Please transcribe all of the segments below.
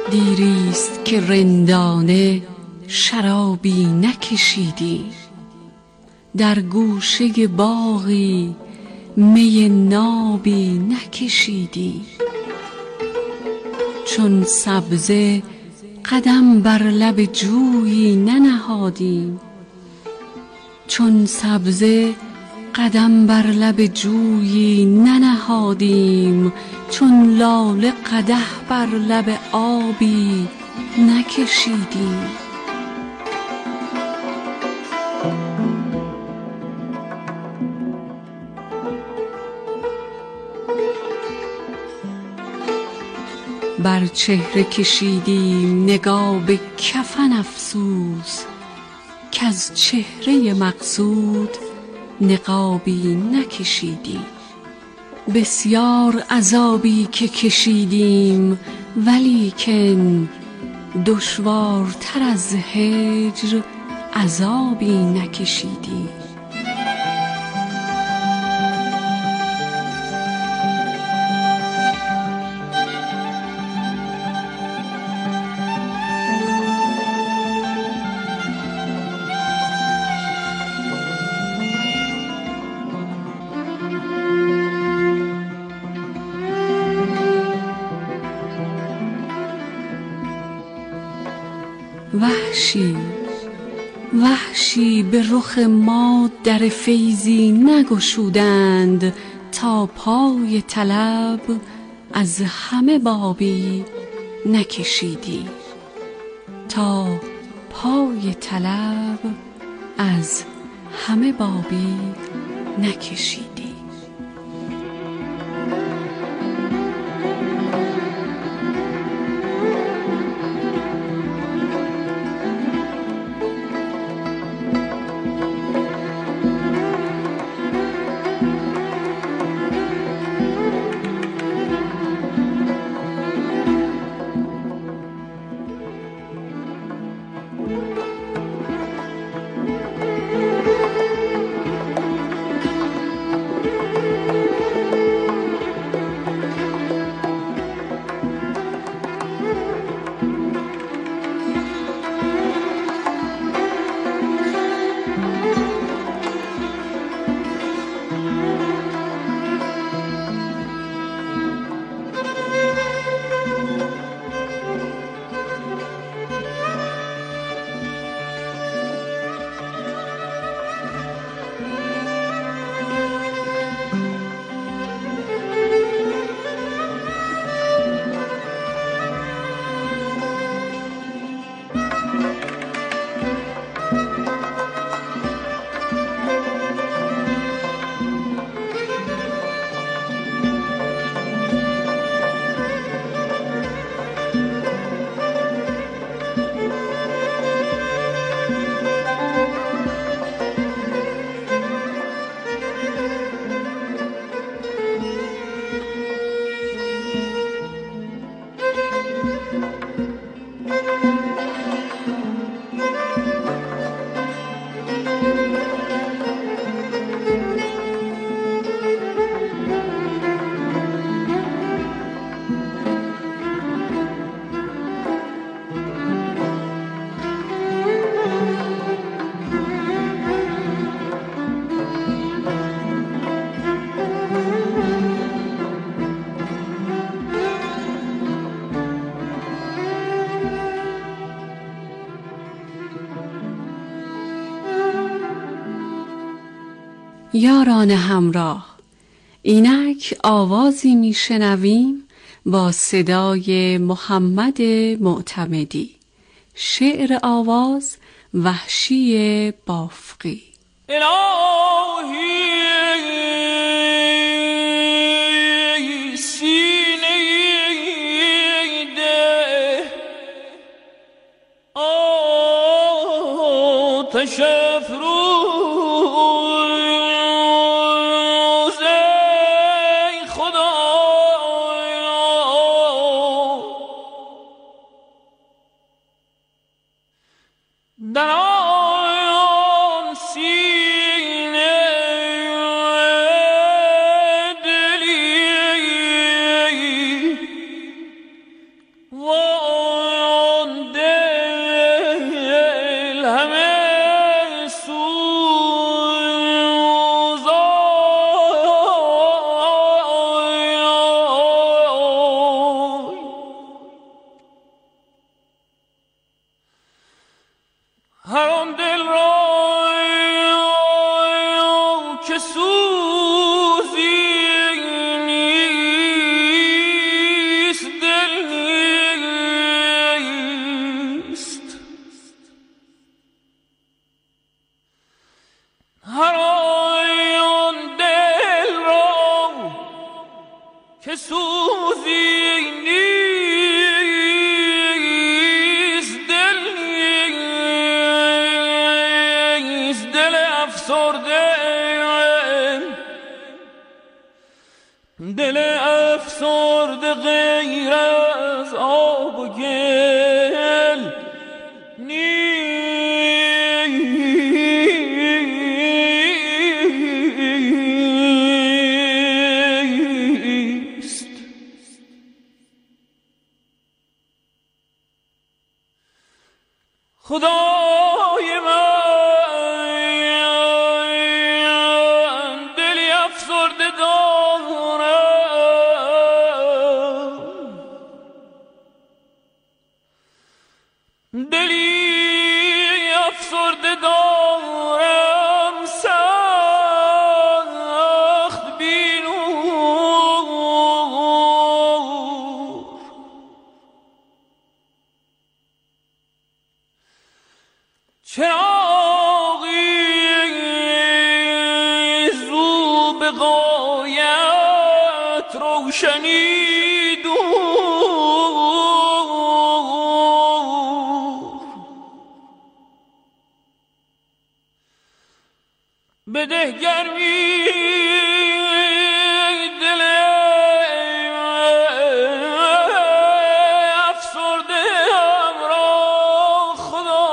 دیریست که رندانه شرابی نکشیدیم، در گوشه باغی می نابی نکشیدیم. چون سبزه قدم بر لب جویی ننهادیم، چون سبزه قدم بر لب جویی ننهادیم. چون لاله قدح بر لب آبی نکشیدیم. بر چهره کشیدیم نقاب کفن افسوس، کز چهره مقصود نقابی نکشیدیم. بسیار عذابی که کشیدیم، ولیکن دشوارتر از هجر عذابی نکشیدیم. وحشی وحشی به رخ ما در فیضی نگشودند، تا پای طلب از همه بابی نکشیدی. تا پای طلب از همه بابی نکشیدی. یاران همراه، اینک آوازی میشنویم با صدای محمد معتمدی. شعر آواز وحشی بافقی. الهی سینه ده آتش در آن سینه دلی وای که سوزی نیست، دل نیست، دل افسرده، دل افسرده غیر از آب و گل نیست. خدای من دلی افسرده دارم، دلی افسرده دارم، سخت بینور. چراغی زو به غایت روشنی دور، بده گرمی دل افسرده ام را خدا،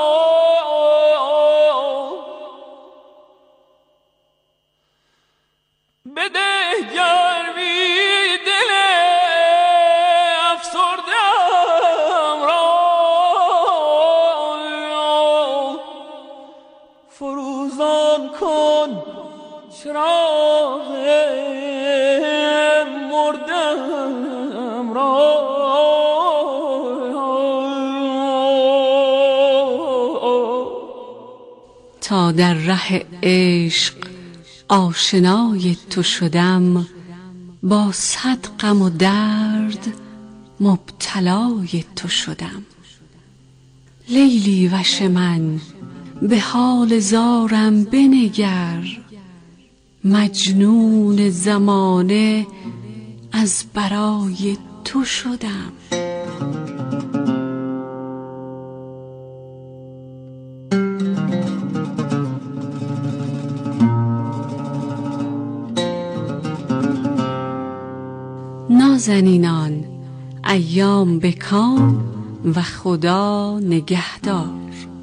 بده گرمی دل افسرده ام را، فروزان کن چراغ مردم را. تا در ره عشق آشنای تو شدم، با صد غم و درد مبتلای تو شدم. لیلی وش من به حال زارم بنگر، مجنون زمانه از برای تو شدم. نازنینان ایام بکام و خدا نگهدار.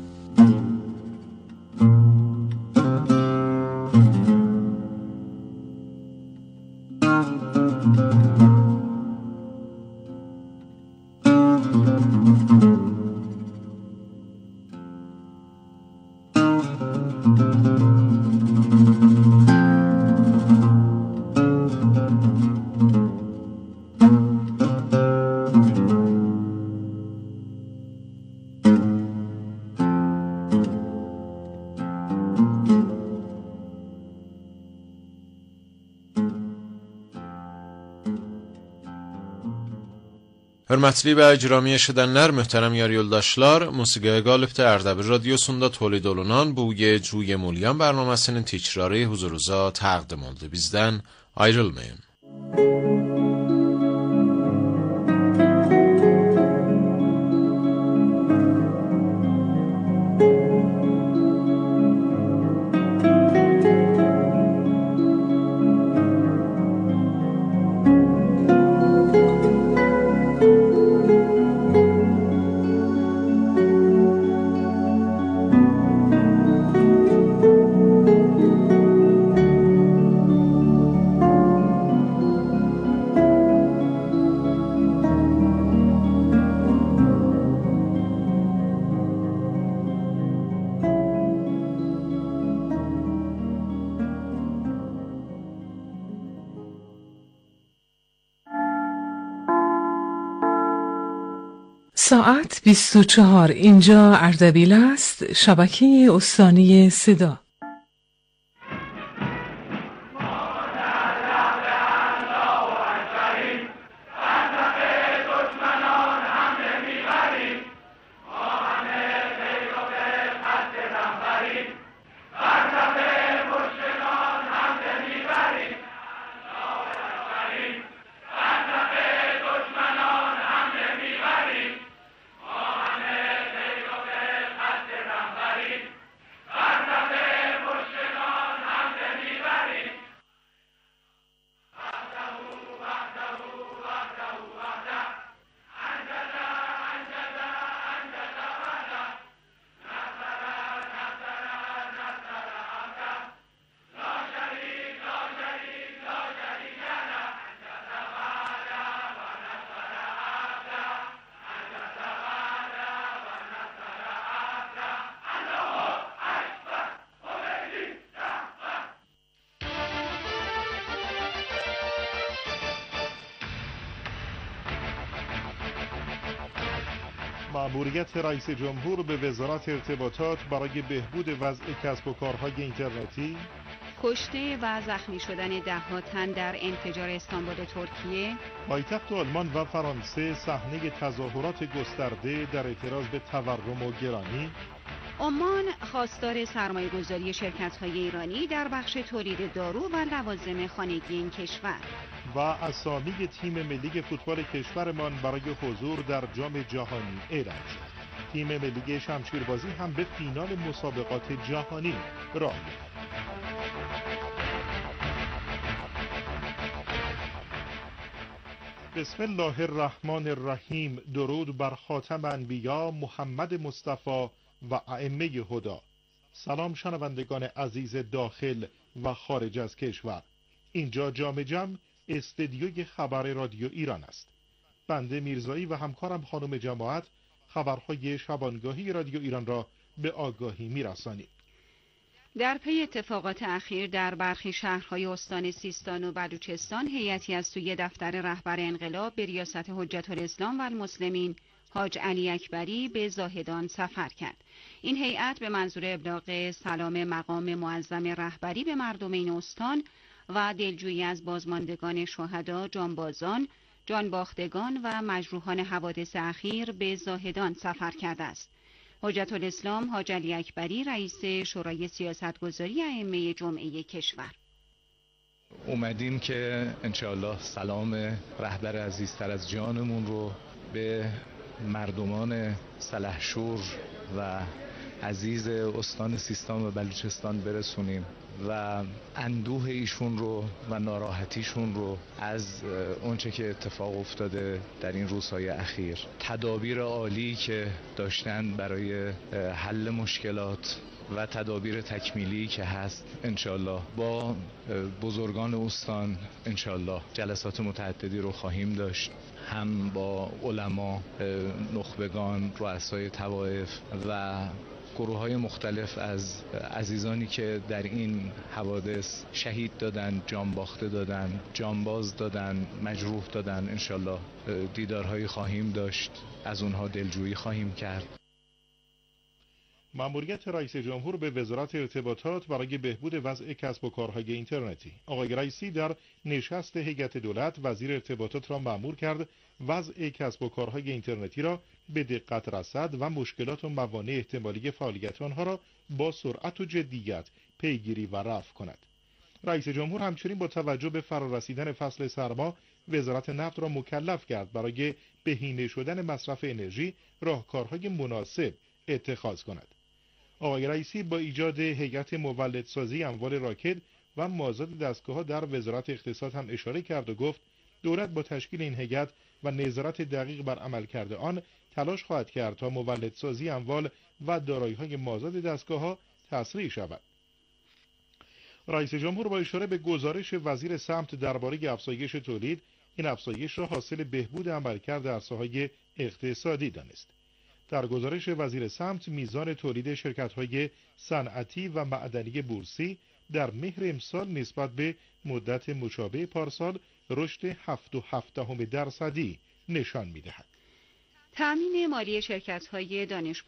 Hörmətli və icramiyə eşidənlər, möhtərəm yar yoldaşlar, musiqiyə qalibdə Ərdəbil Radyosunda tolid olunan bu Cuy Mulyan bərnaməsinin təkrarı huzurunuza təqdim oldu. Bizdən ayrılmayın. ساعت 24. اینجا اردبیل است، شبکه استانی صدا. مأموریت رئیس جمهور به وزارت ارتباطات برای بهبود وضع کسب و کارهای اینترنتی، کشته و زخمی شدن ده‌ها تن در انفجار استانبول ترکیه، پایتخت آلمان و فرانسه صحنه تظاهرات گسترده در اعتراض به تورم و گرانی، عمان خواستار سرمایه‌گذاری شرکت‌های ایرانی در بخش تولید دارو و لوازم خانگی این کشور و اسامی تیم ملی فوتبال کشورمان برای حضور در جام جهانی اعلام شد. تیم ملی شمشیربازی هم به فینال مسابقات جهانی راه یافت. بسم الله الرحمن الرحیم. درود بر خاتم انبیا محمد مصطفی و ائمه هدا. سلام شنوندگان عزیز داخل و خارج از کشور. اینجا جام جم استدیوی خبر رادیو ایران است. بنده میرزایی و همکارم خانم جماعت خبرهای شبانگاهی رادیو ایران را به آگاهی میرسانیم. در پی اتفاقات اخیر در برخی شهرهای استان سیستان و بلوچستان، هیئتی از سوی دفتر رهبر انقلاب به ریاست حجت الاسلام و المسلمین حاج علی اکبری به زاهدان سفر کرد. این هیئت به منظور ابلاغ سلام مقام معظم رهبری به مردم این استان و دلجویی از بازماندگان شهدا، جانبازان، جانباختگان و مجروحان حوادث اخیر به زاهدان سفر کرده است. حجت الاسلام حاج علی اکبری رئیس شورای سیاستگذاری ائمه جمعه کشور: اومدیم که انشاءالله سلام رهبر عزیزتر از جانمون رو به مردمان سلحشور و عزیز استان سیستان و بلوچستان برسونیم و اندوه ایشون رو و ناراحتیشون رو از اونچه که اتفاق افتاده در این روزهای اخیر، تدابیر عالی که داشتن برای حل مشکلات و تدابیر تکمیلی که هست، انشالله با بزرگان استان انشالله جلسات متعددی رو خواهیم داشت، هم با علما، نخبگان، رؤسای طوایف و گروه‌های مختلف از عزیزانی که در این حوادث شهید دادن، جان باخته دادن، جانباز دادن، مجروح دادن. انشالله دیدارهایی خواهیم داشت، از اونها دلجویی خواهیم کرد. مأموریت رئیس جمهور به وزارت ارتباطات برای بهبود وضع کسب و کارهای اینترنتی. آقای رئیسی در نشست هیئت دولت وزیر ارتباطات را مأمور کرد وضع کسب و کارهای اینترنتی را به دقت رصد و مشکلات و موانع احتمالی فعالیت آنها را با سرعت و جدیت پیگیری و رفع کند. رئیس جمهور همچنین با توجه به فرارسیدن فصل سرما، وزارت نفت را مکلف کرد برای بهینه شدن مصرف انرژی راهکارهای مناسب اتخاذ کند. آقای رئیسی با ایجاد هیئت مولدسازی اموال راکد و مازاد دستگاه‌ها در وزارت اقتصاد هم اشاره کرد و گفت دولت با تشکیل این هیئت و نظارت دقیق بر عملکرد آن تلاش خواهد کرد تا مولدسازی اموال و دارایی‌های مازاد دستگاه‌ها تسریع شود. رئیس جمهور با اشاره به گزارش وزیر سمت درباره افزایش تولید، این افزایش را حاصل بهبود عملکرد در ساحه اقتصادی دانست. در گزارش وزیر سمت، میزان تولید شرکت‌های صنعتی و معدنی بورسی در مهر امسال نسبت به مدت مشابه پارسال رشد 7.7% نشان می‌دهد. تأمین مالی شرکت‌های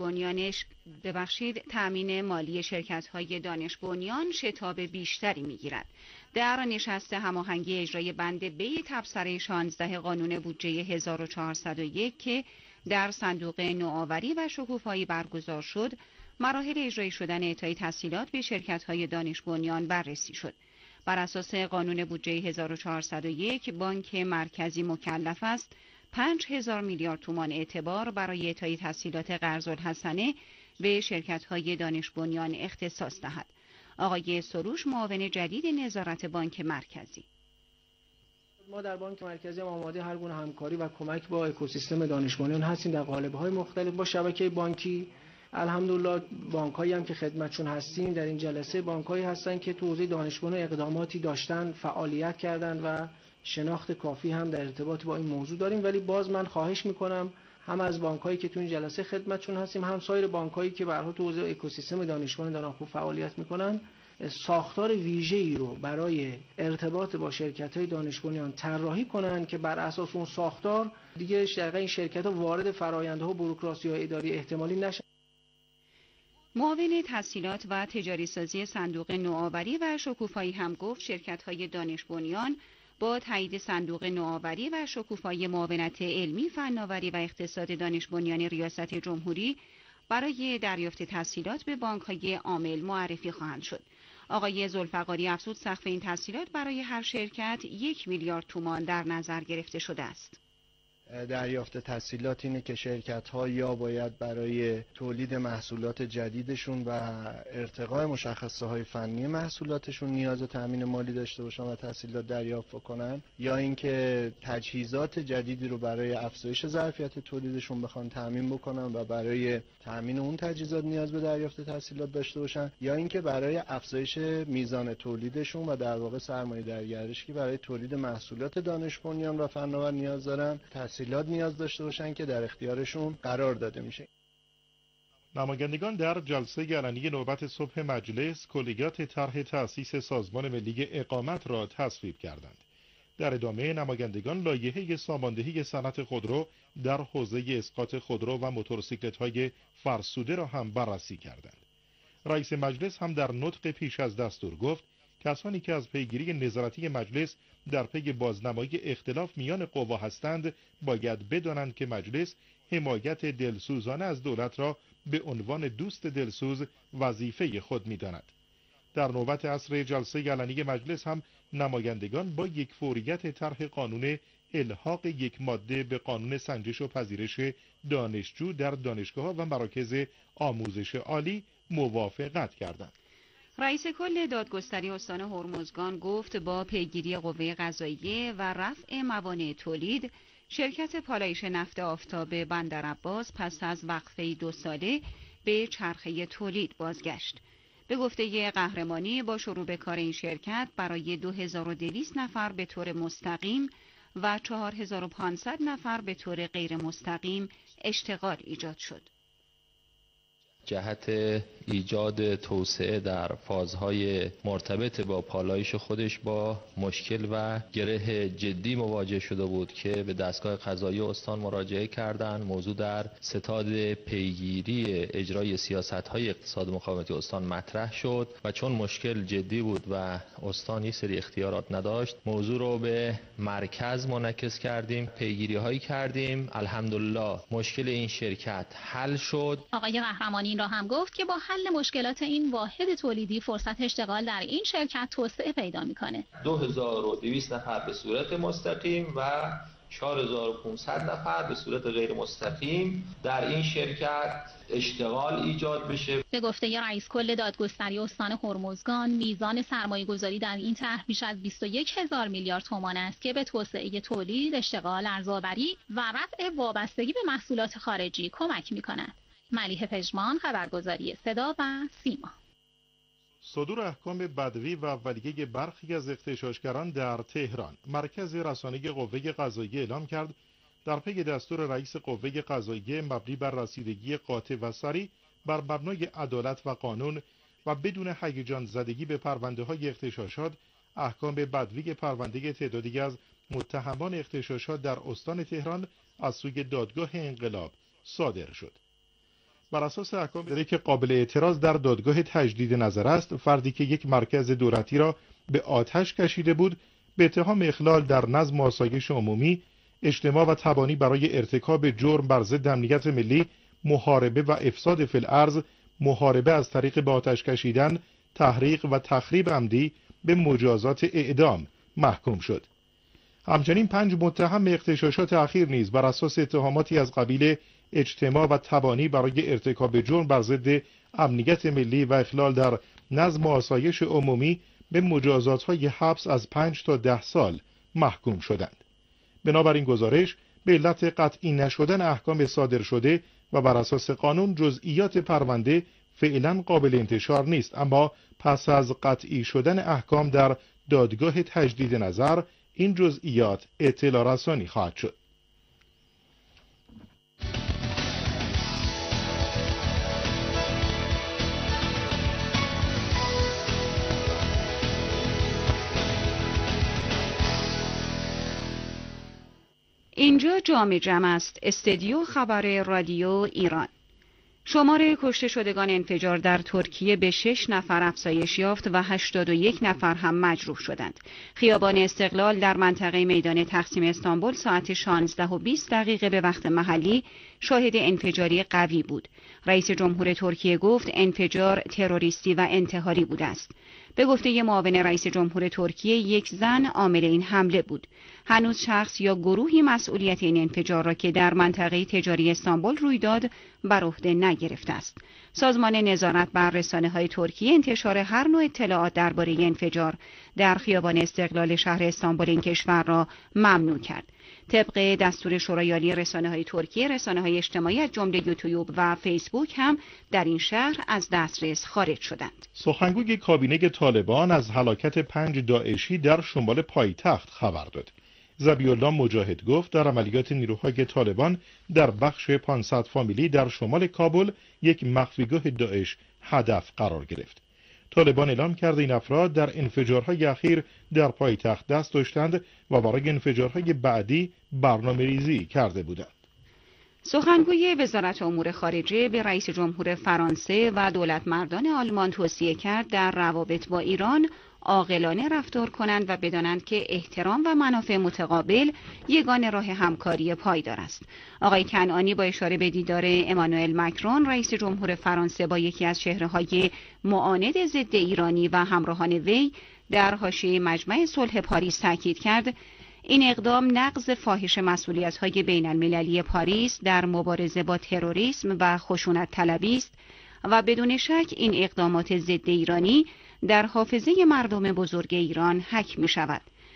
دانش بنیان شتاب بیشتری می‌گیرد. در نشست هماهنگی اجرای بند ب تبصره 16 قانون بودجه 1401 که در صندوق نوآوری و شکوفایی برگزار شد، مراحل اجرایی شدن اعطای تسهیلات به شرکت‌های دانش بنیان بررسی شد. بر اساس قانون بودجه 1401 بانک مرکزی مکلف است 5000 میلیارد تومان اعتبار برای اعطای تسهیلات قرض الحسنه به شرکت‌های دانش بنیان اختصاص دهد. آقای سروش، معاون جدید نظارت بانک مرکزی: ما در بانک مرکزی آماده هر گونه همکاری و کمک با اکوسیستم دانش بنیان هستیم در قالب‌های مختلف با شبکه بانکی. الحمدلله بانک‌هایی هم که خدمتشون هستیم در این جلسه بانک‌هایی هستن که تو حوزه دانش بنیان اقداماتی داشتن، فعالیت کردن و شناخت کافی هم در ارتباط با این موضوع داریم. ولی باز من خواهش میکنم هم از بانک‌هایی که تو این جلسه خدمتشون هستیم، هم سایر بانک‌هایی که به هر حال تو حوزه اکوسیستم دانش بنیان دارن خوب فعالیت میکنن، ساختار ویژه‌ای رو برای ارتباط با شرکت‌های دانش بنیان طراحی کنن که بر اساس اون ساختار دیگه این شرکت‌ها وارد فرآیندها و بوروکراسی‌های اداری احتمالی نشن. معاون تسهیلات و تجاری سازی صندوق نوآوری و شکوفایی هم گفت شرکت‌های دانش بنیان با تایید صندوق نوآوری و شکوفایی معاونت علمی، فناوری و اقتصاد دانش بنیان ریاست جمهوری برای دریافت تسهیلات به بانک‌های عامل معرفی خواهند شد. آقای ذوالفقاری افزود سقف این تسهیلات برای هر شرکت 1 میلیارد تومان در نظر گرفته شده است. دریافت تسهیلات اینه که شرکت‌ها یا باید برای تولید محصولات جدیدشون و ارتقاء مشخصه‌های فنی محصولاتشون نیاز تامین مالی داشته باشن و تسهیلات دریافت کنن، یا اینکه تجهیزات جدیدی رو برای افزایش ظرفیت تولیدشون بخوان تامین بکنن و برای تامین اون تجهیزات نیاز به دریافت تسهیلات داشته باشن، یا اینکه برای افزایش میزان تولیدشون و در واقع سرمایه درگردشی که برای تولید محصولات دانش بنیان و فناور نیاز دارن تسهیلات نیاز داشته باشن که در اختیارشون قرار داده میشه. نمایندگان در جلسه علنی نوبت صبح مجلس کلیات طرح تأسیس سازمان ملی اقامت را تصویب کردند. در ادامه نمایندگان لایحه ساماندهی صنعت خودرو در حوزه اسقاط خودرو و موتورسیکلت‌های فرسوده را هم بررسی کردند. رئیس مجلس هم در نطق پیش از دستور گفت کسانی که از پیگیری نظارتی مجلس در پی بازنمایی اختلاف میان قوا هستند باید بدانند که مجلس حمایت دلسوزانه از دولت را به عنوان دوست دلسوز وظیفه خود می‌داند. در نوبت عصر جلسه علنی مجلس هم نمایندگان با یک فوریت طرح قانون الحاق یک ماده به قانون سنجش و پذیرش دانشجو در دانشگاه‌ها و مراکز آموزش عالی موافقت کردند. رئیس کل دادگستری استان هرمزگان گفت با پیگیری قوه قضاییه و رفع موانع تولید، شرکت پالایش نفت آفتاب بندرعباس پس از وقفه 2 ساله به چرخه تولید بازگشت. به گفته قهرمانی با شروع به کار این شرکت برای 2200 نفر به طور مستقیم و 4500 نفر به طور غیر مستقیم اشتغال ایجاد شد. جهت ایجاد توسعه در فازهای مرتبط با پالایش خودش با مشکل و گره جدی مواجه شده بود که به دستگاه قضایی استان مراجعه کردند. موضوع در ستاد پیگیری اجرای سیاست‌های اقتصاد مقاومتی استان مطرح شد و چون مشکل جدی بود و استان یک سری اختیارات نداشت، موضوع رو به مرکز منعکس کردیم، پیگیری‌هایی کردیم. الحمدلله مشکل این شرکت حل شد. آقای قهرمانی این را هم گفت که با حل مشکلات این واحد تولیدی فرصت اشتغال در این شرکت توسعه پیدا میکنه. 2200 نفر به صورت مستقیم و 4500 نفر به صورت غیر مستقیم در این شرکت اشتغال ایجاد بشه. به گفته رئیس کل دادگستری استان هرمزگان، میزان سرمایه گذاری در این طرح بیش از 21000 میلیارد تومان است که به توسعه تولید، اشتغال، ارزآوری و رفع وابستگی به محصولات خارجی کمک میکند. ملیحه پژمان، خبرگزاری صدا و سیما. صدور احکام بدوی و اولیه برخی از اغتشاشگران در تهران. مرکز رسانه قوه قضاییه اعلام کرد در پی دستور رئیس قوه قضاییه مبنی بر رسیدگی قاطع و سریع بر مبنای عدالت و قانون و بدون هیجان زدگی به پرونده‌های اغتشاشات، احکام بدوی پرونده تعدادی از متهمان اغتشاشات در استان تهران از سوی دادگاه انقلاب صادر شد. بر اساس احکام داره که قابل اعتراض در دادگاه تجدید نظر است، فردی که یک مرکز دولتی را به آتش کشیده بود به اتهام اخلال در نظم و آسایش عمومی، اجتماع و تبانی برای ارتکاب جرم بر ضد امنیت ملی، محاربه و افساد فی الارض، محاربه از طریق به آتش کشیدن، تحریق و تخریب عمدی به مجازات اعدام محکوم شد. همچنین 5 متهم اغتشاشات اخیر نیز بر اساس اتهاماتی از قبیل اجتماع و تبانی برای ارتکاب جرم بر ضد امنیت ملی و اخلال در نظم و آسایش عمومی به مجازات‌های حبس از 5 تا 10 سال محکوم شدند. بنابراین گزارش به علت قطعی نشدن احکام صادر شده و بر اساس قانون جزئیات پرونده فعلا قابل انتشار نیست، اما پس از قطعی شدن احکام در دادگاه تجدید نظر این جزئیات اطلاع رسانی خواهد شد. اینجا جام جمع است. استدیو خبر رادیو ایران. شمار کشته شدگان انفجار در ترکیه به 6 نفر افزایش یافت و 81 نفر هم مجروح شدند. خیابان استقلال در منطقه میدان تقسیم استانبول ساعت 16:20 به وقت محلی شاهد انفجاری قوی بود. رئیس جمهور ترکیه گفت انفجار تروریستی و انتحاری بوده است. به گفته معاون رئیس جمهور ترکیه یک زن عامل این حمله بود. هنوز شخص یا گروهی مسئولیت این انفجار را که در منطقه تجاری استانبول روی داد بر عهده نگرفته است. سازمان نظارت بر رسانه‌های ترکیه انتشار هر نوع اطلاعات درباره انفجار در خیابان استقلال شهر استانبول این کشور را ممنوع کرد. طبق دستور شورای عالی رسانه‌های ترکیه، رسانه‌های اجتماعی از جمله یوتیوب و فیسبوک هم در این شهر از دسترس خارج شدند. سخنگوی کابینه طالبان از هلاکت 5 داعشی در شمال پایتخت خبر داد. ذبیح‌الله مجاهد گفت در عملیات نیروهای طالبان در بخش 500 فامیلی در شمال کابل یک مخفیگاه داعش هدف قرار گرفت. طالبان اعلام کرده این افراد در انفجارهای اخیر در پایتخت دست داشتند و برای انفجارهای بعدی برنامه‌ریزی کرده بودند. سخنگوی وزارت امور خارجه به رئیس جمهور فرانسه و دولتمردان آلمان توصیه کرد در روابط با ایران عاقلانه رفتار کنند و بدانند که احترام و منافع متقابل یگانه راه همکاری پایدار است. آقای کنعانی با اشاره به دیدار امانوئل مکرون رئیس جمهور فرانسه با یکی از چهره‌های معاند ضد ایرانی و همراهان وی در حاشیه مجمع صلح پاریس تاکید کرد این اقدام نقض فاحش مسئولیت‌های بین‌المللی پاریس در مبارزه با تروریسم و خشونت طلبی است و بدون شک این اقدامات ضد ایرانی در حافظه مردم بزرگ ایران حک می شود.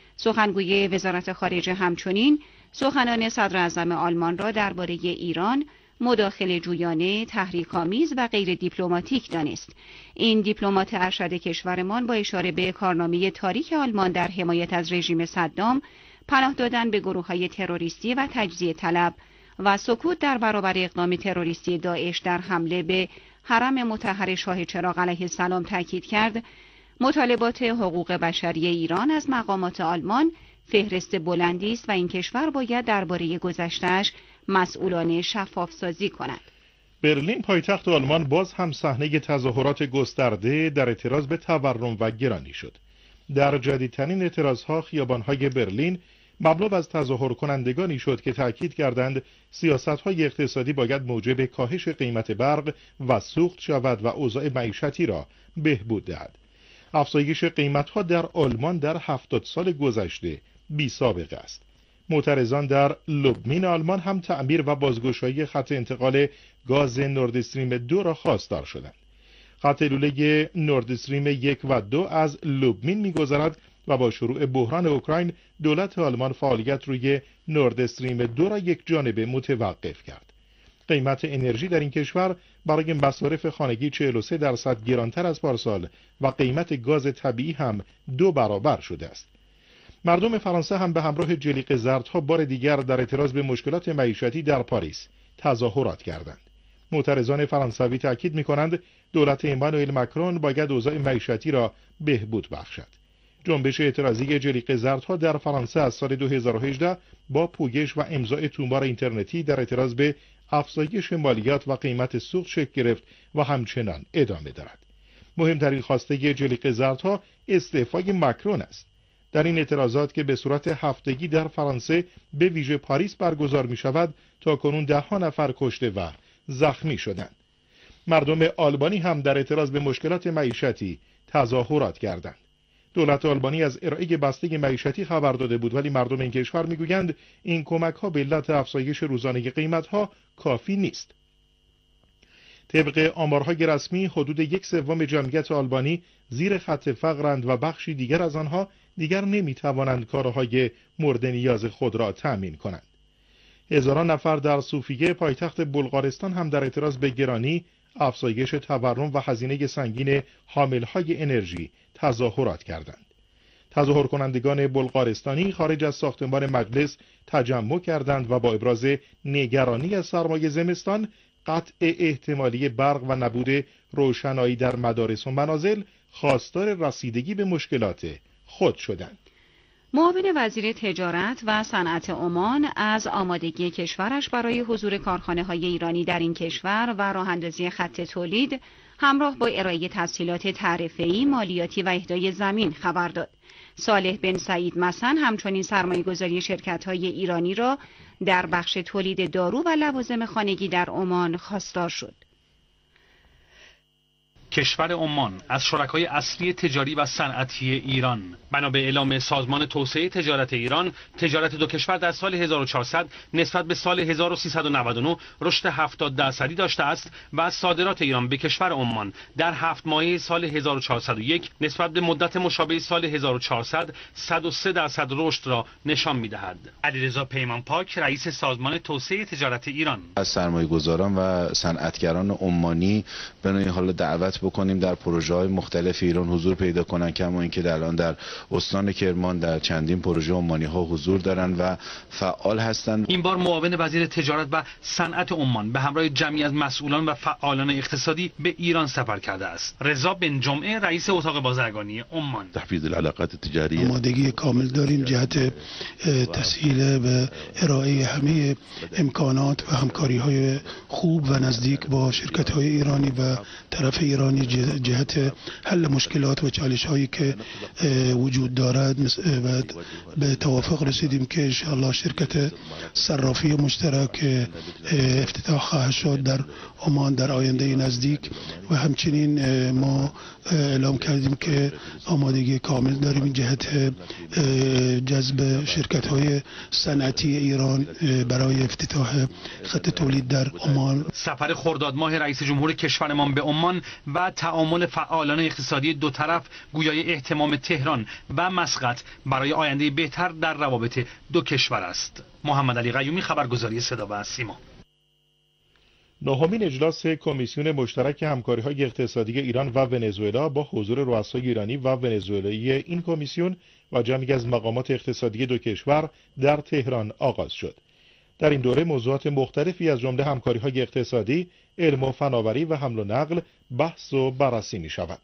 سخنگوی وزارت خارجه همچنین سخنان صدر اعظم آلمان را درباره ایران مداخله جویانه، تحریک‌آمیز و غیر دیپلماتیک دانست. این دیپلمات ارشد کشورمان با اشاره به کارنامه تاریک آلمان در حمایت از رژیم صدام، پناه دادن به گروه‌های تروریستی و تجزیه طلب و سکوت در برابر اقدام تروریستی داعش در حمله به حرم مطهر شاه چراغ علیه السلام تاکید کرد مطالبات حقوق بشری ایران از مقامات آلمان فهرست بلندی است و این کشور باید درباره گذشته‌اش مسئولانه شفاف‌سازی کند. برلین پایتخت آلمان باز هم صحنه تظاهرات گسترده در اعتراض به تورم و گرانی شد. در جدیدترین اعتراضها خیابان‌های برلین مملو از تظاهر کنندگانی شد که تاکید کردند سیاست‌های اقتصادی باید موجب کاهش قیمت برق و سوخت شود و اوضاع معیشتی را بهبود دهد. افزایش قیمت‌ها در آلمان در 70 سال گذشته بی‌سابقه است. معترضان در لوبمین آلمان هم تعمیر و بازگشایی خط انتقال گاز نورد استریم 2 را خواستار شدند. خط لوله نورد استریم 1 و 2 از لوبمین می‌گذرد و با شروع بحران اوکراین دولت آلمان فعالیت روی نورد استریم 2 را یک جانبه متوقف کرد. قیمت انرژی در این کشور برای مصارف خانگی 43% گرانتر از پارسال و قیمت گاز طبیعی هم 2 برابر شده است. مردم فرانسه هم به همراه جلیقه زردها بار دیگر در اعتراض به مشکلات معیشتی در پاریس تظاهرات کردند. معترضان فرانسوی تاکید می‌کنند دولت امانوئل مکرون باید اوضاع معیشتی را بهبود بخشد. جنبش اعتراضی جلیقه زردها در فرانسه از سال 2018 با پویش و امضای تومار اینترنتی در اعتراض به افزایش مالیات و قیمت سوخت شکل گرفت و همچنان ادامه دارد. مهمترین خواسته جلیقه زردها استعفای مکرون است. در این اعتراضات که به صورت هفتگی در فرانسه به ویژه پاریس برگزار می شود تا کنون 10 نفر کشته و زخمی شدند. مردم آلبانی هم در اعتراض به مشکلات معیشتی تظاهرات کردند. دولت آلبانی از ارائه بسته معیشتی خبر داده بود ولی مردم این کشور میگویند این کمک‌ها به علت افزایش روزانه قیمت‌ها کافی نیست. طبق آمارهای رسمی حدود 1/3 جمعیت آلبانی زیر خط فقرند و بخشی دیگر از آنها دیگر نمی‌توانند کارهای مورد نیاز خود را تأمین کنند. هزاران نفر در صوفیه پایتخت بلغارستان هم در اعتراض به گرانی، افزایش تورم و هزینه سنگین حاملهای انرژی تظاهرات کردند. تظاهر کنندگان بلغارستانی خارج از ساختمان مجلس تجمع کردند و با ابراز نگرانی از سرمای زمستان، قطع احتمالی برق و نبود روشنایی در مدارس و منازل خواستار رسیدگی به مشکلات خود شدند. معاون وزیر تجارت و صنعت عمان از آمادگی کشورش برای حضور کارخانه‌های ایرانی در این کشور و راه‌اندازی خط تولید همراه با ارائه تسهیلات تعرفه‌ای، مالیاتی و اهدای زمین خبر داد. صالح بن سعید مسن همچنین سرمایه‌گذاری شرکت‌های ایرانی را در بخش تولید دارو و لوازم خانگی در عمان خواستار شد. کشور عمان از شرکای اصلی تجاری و صنعتی ایران. بنا به اعلام سازمان توسعه تجارت ایران، تجارت دو کشور در سال 1400 نسبت به سال 1399 رشد 70% داشته است و از صادرات ایران به کشور عمان در 7 ماهه سال 1401 نسبت به مدت مشابه سال 1400 103% رشد را نشان می‌دهد. علیرضا پیمانپاک، رئیس سازمان توسعه تجارت ایران: از سرمایه‌گذاران و صنعتگران عمانی به نوعی حالا دعوت بکنیم در پروژه‌های مختلف ایران حضور پیدا کنن، کما اینکه الان در استان کرمان در چندین پروژه عمانی‌ها حضور دارن و فعال هستند. این بار معاون وزیر تجارت و صنعت عمان به همراه جمعی از مسئولان و فعالان اقتصادی به ایران سفر کرده است. رضا بن جمعه، رئیس اتاق بازرگانی عمان: تحفیز العلاقات التجاریه، آمادگی کامل داریم جهت تسهیل و ارائه همه امکانات و همکاری‌های خوب و نزدیک با شرکت‌های ایرانی و طرف ایرانی جهت حل مشکلات و چالش‌هایی که وجود دارد و به توافق رسیدیم که انشاءالله شرکت صرافی مشترک افتتاح خواهد شد در عمان در آینده نزدیک و همچنین ما اعلام کردیم که آمادگی کامل داریم جهت جذب شرکت‌های صنعتی ایران برای افتتاح خط تولید در عمان. سفر خرداد ماه رئیس جمهور کشورمان به عمان و تعامل فعالان اقتصادی دو طرف گویای اهتمام تهران و مسقط برای آینده بهتر در روابط دو کشور است. محمد علی قیومی، خبرگزاری صدا و سیما. نهمین اجلاس کمیسیون مشترک همکاری‌های اقتصادی ایران و ونزوئلا با حضور رؤسای ایرانی و ونزوئلایی این کمیسیون و جمعی از مقامات اقتصادی دو کشور در تهران آغاز شد. در این دوره موضوعات مختلفی از جمله همکاری‌های اقتصادی، علم و فناوری و حمل و نقل بحث و بررسی می‌شود.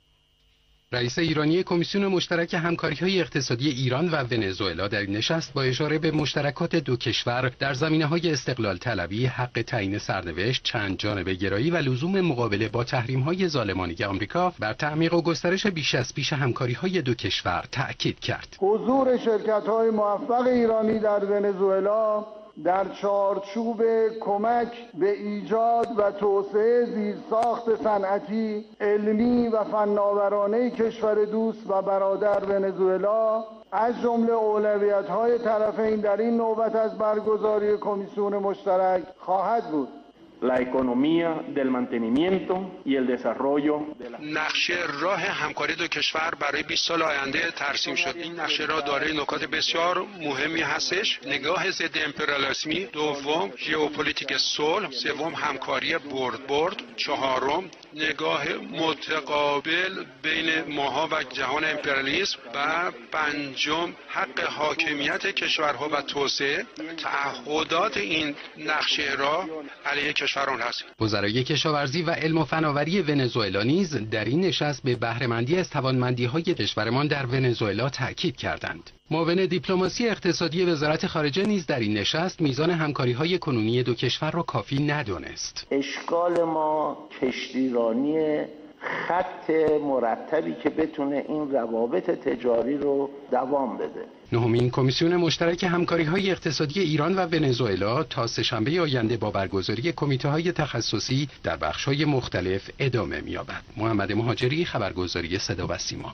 رئیس ایرانی کمیسیون مشترک همکاری‌های اقتصادی ایران و ونزوئلا در این نشست با اشاره به مشترکات دو کشور در زمینه‌های استقلال طلبی، حق تعیین سرنوشت، چند جانبه گرایی و لزوم مقابله با تحریم‌های ظالمانه آمریکا بر تعمیق و گسترش بیش از پیش همکاری‌های دو کشور تأکید کرد. حضور شرکت‌های موفق ایرانی در ونزوئلا در چارچوب کمک به ایجاد و توسعه زیرساخت صنعتی، علمی و فناورانه کشور دوست و برادر ونزوئلا از جمله اولویت‌های طرفین در این نوبت از برگزاری کمیسیون مشترک خواهد بود. La economía del mantenimiento y el desarrollo de la... نقشه راه همکاری دو کشور برای 20 سال آینده ترسیم شد. این نقشه راه دارای نکات بسیار مهمی هستش: نگاه ضد امپریالیسمی، دوم ژئوپلیتیک صلح، سوم همکاری برد، چهارم نگاه متقابل بین ماها و جهان امپریالیسم و پنجم حق حاکمیت کشورها و توسعه. تعهدات این نقشه راه علیه کشوران هست. وزرای کشاورزی و علم و فناوری ونزوئلا نیز در این نشست به بهره‌مندی از توانمندی‌های کشورمان در ونزوئلا تاکید کردند. معاون دیپلماسی اقتصادی وزارت خارجه نیز در این نشست میزان همکاری‌های کنونی دو کشور را کافی ندانست. اشکال ما کشتیرانی خط مرتبی که بتونه این روابط تجاری رو دوام بده. نهمین کمیسیون مشترک همکاری‌های اقتصادی ایران و ونزوئلا تا سه‌شنبه آینده با برگزاری کمیته‌های تخصصی در بخش‌های مختلف ادامه می‌یابد. محمد مهاجری، خبرگزاری صدا و سیما.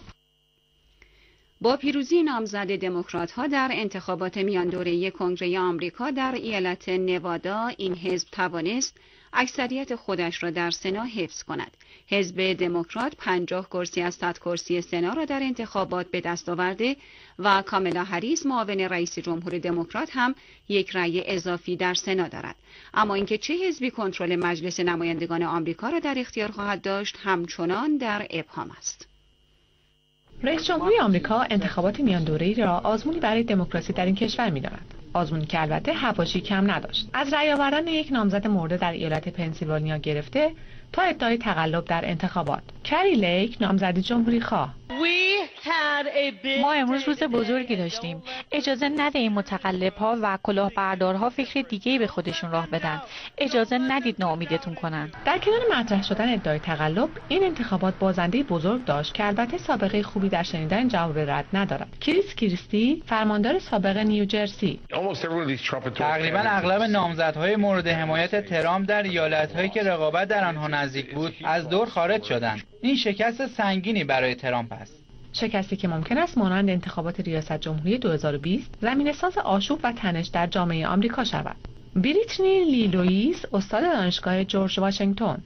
با پیروزی نامزد دموکرات‌ها در انتخابات میان دوره‌ای کنگره آمریکا در ایالت نوادا، این حزب توانست اکثریت خودش را در سنا حفظ کند. حزب دموکرات 50 کرسی از 100 کرسی سنا را در انتخابات به دست آورده و کامالا هریس، معاون رئیس جمهور دموکرات، هم یک رأی اضافی در سنا دارد. اما اینکه چه حزبی کنترل مجلس نمایندگان آمریکا را در اختیار خواهد داشت همچنان در ابهام است. رئیس جمهوری آمریکا انتخابات میان دوره‌ای را آزمونی برای دموکراسی در این کشور می‌داند. آزمونی که البته حواشی کم نداشت. از رأی آوردن یک نامزد مرده در ایالت پنسیلوانیا گرفته تا ادعای تقلب در انتخابات. کری لیک، نامزد جمهوری خواه: ما امروز روز بزرگی داشتیم. اجازه نده این متقلب‌ها و کلاهبردارها فکر دیگه‌ای به خودشون راه بدن. اجازه ندید ناامیدتون کنن. در کنار مطرح شدن ادعای تقلب، این انتخابات بازنده بزرگ داشت که البته سابقه خوبی در شنیدن جواب رد ندارد. کریس کریستی، فرماندار سابق نیوجرسی: تقریبا اغلب نامزدهای مورد حمایت ترامپ در ایالت‌هایی که رقابت در آنها نزدیک بود از دور خارج شدند. این شکست سنگینی برای ترامپ است. شکستی که ممکن است مانند انتخابات ریاست جمهوری 2020 زمینه‌ساز آشوب و تنش در جامعه آمریکا شود. بریتنی لی لوئیس، استاد دانشگاه جورج واشنگتن: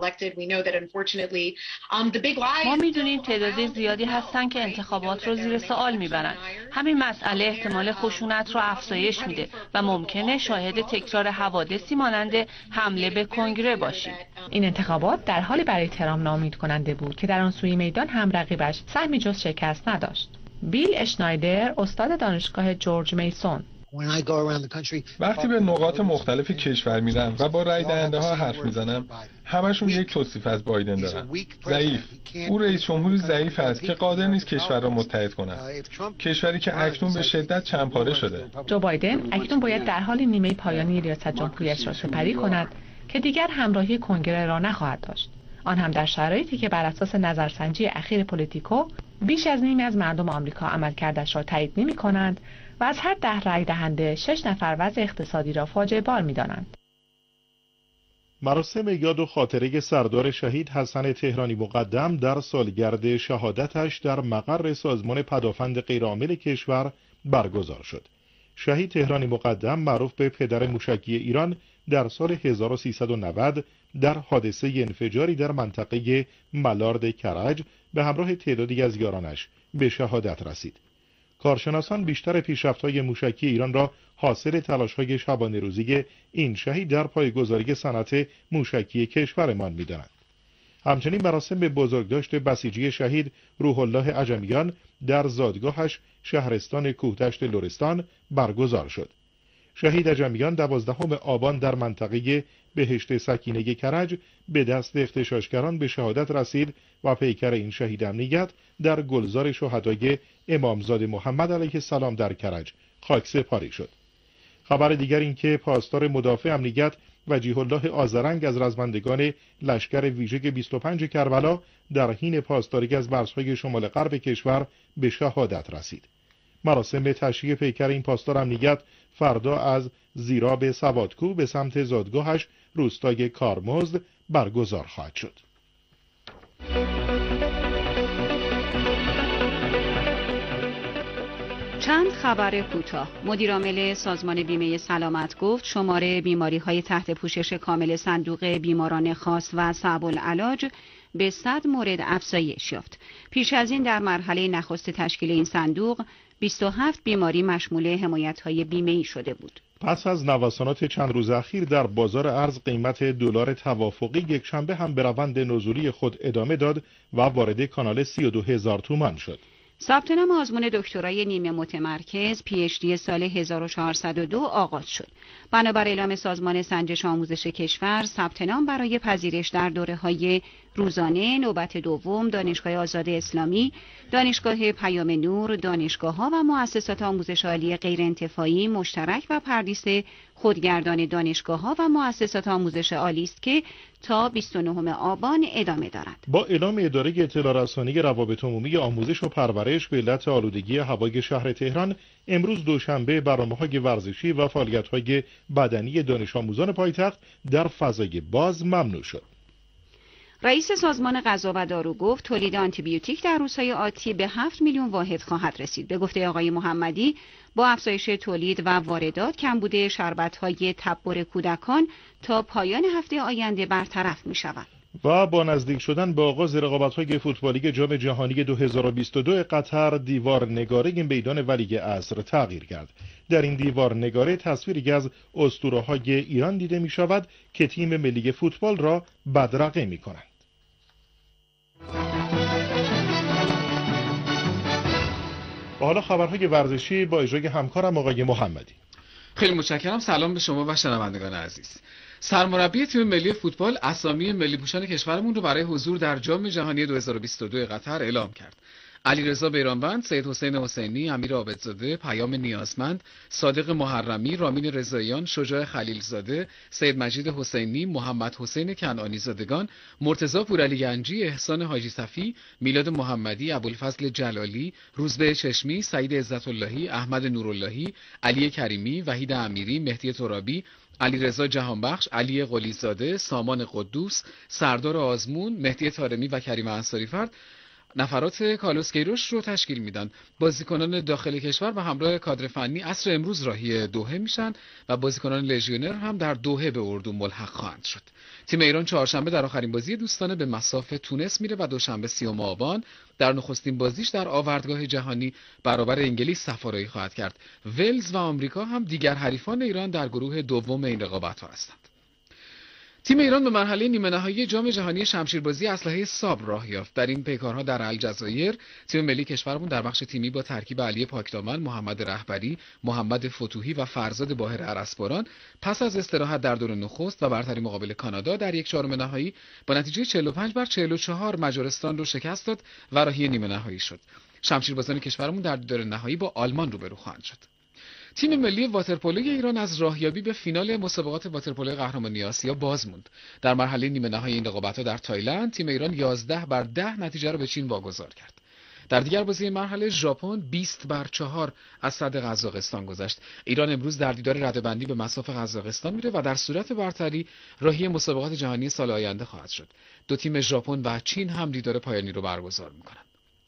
ما میدونیم تعداد زیادی هستن که انتخابات رو زیر سوال میبرن. همین مسئله احتمال خشونت رو افزایش میده و ممکنه شاهد تکرار حوادثی مانند حمله به کنگره باشیم. این انتخابات در حالی برای ترامپ ناامید کننده بود که در آن سوی میدان هم رقیبش سهمی جز شکست نداشت. بیل اشنایدر، استاد دانشگاه جورج میسون: وقتی به نقاط مختلف کشور میرم و با رای دهنده ها حرف میزنم، همشون یک توصیف از بایدن دارن: ضعیف. او رئیس جمهوری ضعیف است که قادر نیست کشور را متحد کند. کشوری که اکنون به شدت چندپاره شده. جو بایدن اکنون باید در حال نیمه پایانی ریاست جمهوریش را سپری کند که دیگر همراهی کنگره را نخواهد داشت. آن هم در شرایطی که بر اساس نظرسنجی اخیر پلیتیکو بیش از نیمی از مردم آمریکا عملکردش را تایید نمی‌کنند و از هر 10 رای دهنده 6 نفر وضع اقتصادی را فاجعه بار می‌دانند. مراسم یاد و خاطره سردار شهید حسن تهرانی مقدم در سالگرد شهادتش در مقر سازمان پدافند غیرعامل کشور برگزار شد. شهید تهرانی مقدم، معروف به پدر موشکی ایران، در سال 1390 در حادثه انفجاری در منطقه ملارد کرج به همراه تعدادی از یارانش به شهادت رسید. کارشناسان بیشتر پیشرفت‌های موشکی ایران را حاصل تلاش‌های شبانه روزی این شهید در پایه‌گذاری صنعت موشکی کشورمان می‌دانند. همچنین مراسم به بزرگداشت بسیجی شهید روح الله عجمیان در زادگاهش شهرستان کوهدشت لرستان برگزار شد. شهید عجمیان 12 آبان در منطقه بهشت سکینه کرج به دست اغتشاشگران به شهادت رسید و پیکر این شهید امنیت در گلزار شهدای امامزاده محمد علیه السلام در کرج خاکسپاری شد. خبر دیگر این که پاسدار مدافع امنیت وجیه الله آذرنگ از رزمندگان لشکر ویژه 25 کربلا در حین پاسداری از مرزهای شمال غرب کشور به شهادت رسید. مراسم تشییع پیکر این پاسدار امنیت فردا از زیراب سوادکو به سمت زادگاهش روستای کارمزد برگزار خواهد شد. چند خبر کوتاه. مدیرعامل سازمان بیمه سلامت گفت شمار بیماری‌های تحت پوشش کامل صندوق بیماران خاص و صعب العلاج به 100 مورد افزایش یافت. پیش از این در مرحله نخست تشکیل این صندوق 27 بیماری مشمول حمایت‌های بیمه‌ای شده بود. پس از نوسانات چند روز اخیر در بازار ارز، قیمت دلار توافقی یکشنبه هم به روند نزولی خود ادامه داد و وارد کانال 32,000 تومان شد. ثبت نام آزمون دکترای نیمه متمرکز PhD سال 1402 آغاز شد. بنابر اعلام سازمان سنجش آموزش کشور، ثبت نام برای پذیرش در دوره‌های روزانه، نوبت دوم، دانشگاه آزاد اسلامی، دانشگاه پیام نور، دانشگاه‌ها و مؤسسات آموزش عالی غیرانتفاعی مشترک و پردیس خودگردان دانشگاه‌ها و مؤسسات آموزش عالی است که تا 29 آبان ادامه دارد. با اعلام اداره اطلاع رسانی روابط عمومی آموزش و پرورش به علت آلودگی هوای شهر تهران، امروز دوشنبه برنامه‌های ورزشی و فعالیت‌های بدنی دانش آموزان پایتخت در فضای باز ممنوع شد. رئیس سازمان غذا و دارو گفت تولید آنتیبیوتیک در روزهای آتی به 7 میلیون واحد خواهد رسید. به گفته آقای محمدی، با افزایش تولید و واردات، کمبود شربت‌های تبر کودکان تا پایان هفته آینده برطرف می‌شود. و با نزدیک شدن به آغاز رقابت‌های فوتبالی جام جهانی 2022 قطر، دیوار نگاره این میدان ولی عصر تغییر کرد. در این دیوار نگاره تصویری از اسطوره‌های ایران دیده می‌شود که تیم ملی فوتبال را بدرقه می‌کنند. و حالا خبرهای ورزشی با اجرای همکارم آقای محمدی. خیلی متشکرم. سلام به شما و شنوندگان عزیز. سرمربی تیم ملی فوتبال اسامی ملی پوشان کشورمون رو برای حضور در جام جهانی 2022 قطر اعلام کرد. علیرضا بیرانوند، سید حسین حسینی، امیر عابدزاده، پیام نیازمند، صادق محرمی، رامین رضاییان، شجاع خلیلزاده، سید مجید حسینی، محمد حسین کنعانی زادگان، مرتضی پورعلی گنجی، احسان حاجی صفی، میلاد محمدی، ابوالفضل جلالی، روزبه چشمی، سعید عزت اللهی، احمد نوراللهی، علی کریمی، وحید امیری، مهدی ترابی، علیرضا جهانبخش، علی قلیزاده، سامان قدوس، سردار آزمون، مهدی طارمی و کریم انصاری‌فرد نفرات کالوس کیروش رو تشکیل میدن. بازیکنان داخل کشور و همراه کادر فنی عصر امروز راهی دوحه میشن و بازیکنان لژیونر هم در دوحه به اردو ملحق خواهند شد. تیم ایران چهارشنبه در آخرین بازی دوستانه به مصاف تونس میره و دوشنبه 30 آبان در نخستین بازیش در آوردگاه جهانی برابر انگلیس سفارایی خواهد کرد. ولز و آمریکا هم دیگر حریفان ایران در گروه دوم این رقابت‌ها هستند. تیم ایران به مرحله نیمه نهایی جام جهانی شمشیربازی اسلحه ساب راه یافت. در این پیکارها در الجزایر تیم ملی کشورمون در بخش تیمی با ترکیب علی پاکدامن، محمد رهبری، محمد فتوحی و فرزاد باهر ارسباران پس از استراحت در دور نخست و برتری مقابل کانادا در یک چهارم نهایی با نتیجه 45-44 مجارستان رو شکست داد و راهی نیمه نهایی شد. شمشیربازان کشورمون در دور نهایی با آلمان روبرو خواهند شد. تیم ملی واترپولوی ایران از راهیابی به فینال مسابقات واترپولو قهرمانی آسیا باز موند. در مرحله نیمه نهایی این رقابت‌ها در تایلند تیم ایران 11-10 نتیجه را به چین واگذار کرد. در دیگر بازی مرحله ژاپن 20-4 از صد قزاقستان گذشت. ایران امروز در دیدار رده‌بندی به مصاف قزاقستان میره و در صورت برتری راهی مسابقات جهانی سال آینده خواهد شد. دو تیم ژاپن و چین هم دیدار پایانی رو برگزار می‌کنند.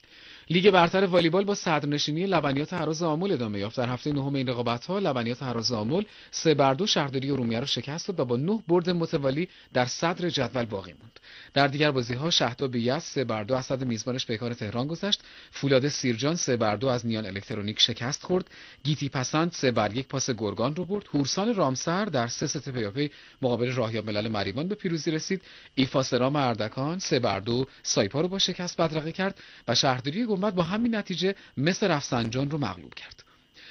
لیگ برتر والیبال با صدرنشینی لبنیات هراز آمل ادامه یافت. در هفته نهم این رقابت‌ها لبنیات هراز آمل 3-2 شهرداری ارومیه را شکست داد و با 9 برد متوالی در صدر جدول باقی ماند. در دیگر بازی‌ها شهداب یزد 3-2 از صد میزبانش پیکار تهران گذشت. فولاد سیرجان 3-2 از نیان الکترونیک شکست خورد. گیتی پسند 3-1 پاس گرگان رو برد. هورسان رامسر در 3 ست پیاپی مقابل راهیاب ملل مریوان به پیروزی رسید. ایفاسرام اردکان 3-2 سایپا رو با شکست بدرقه کرد و شهرداری گنبد با همین نتیجه مصر رفسنجان رو مغلوب کرد.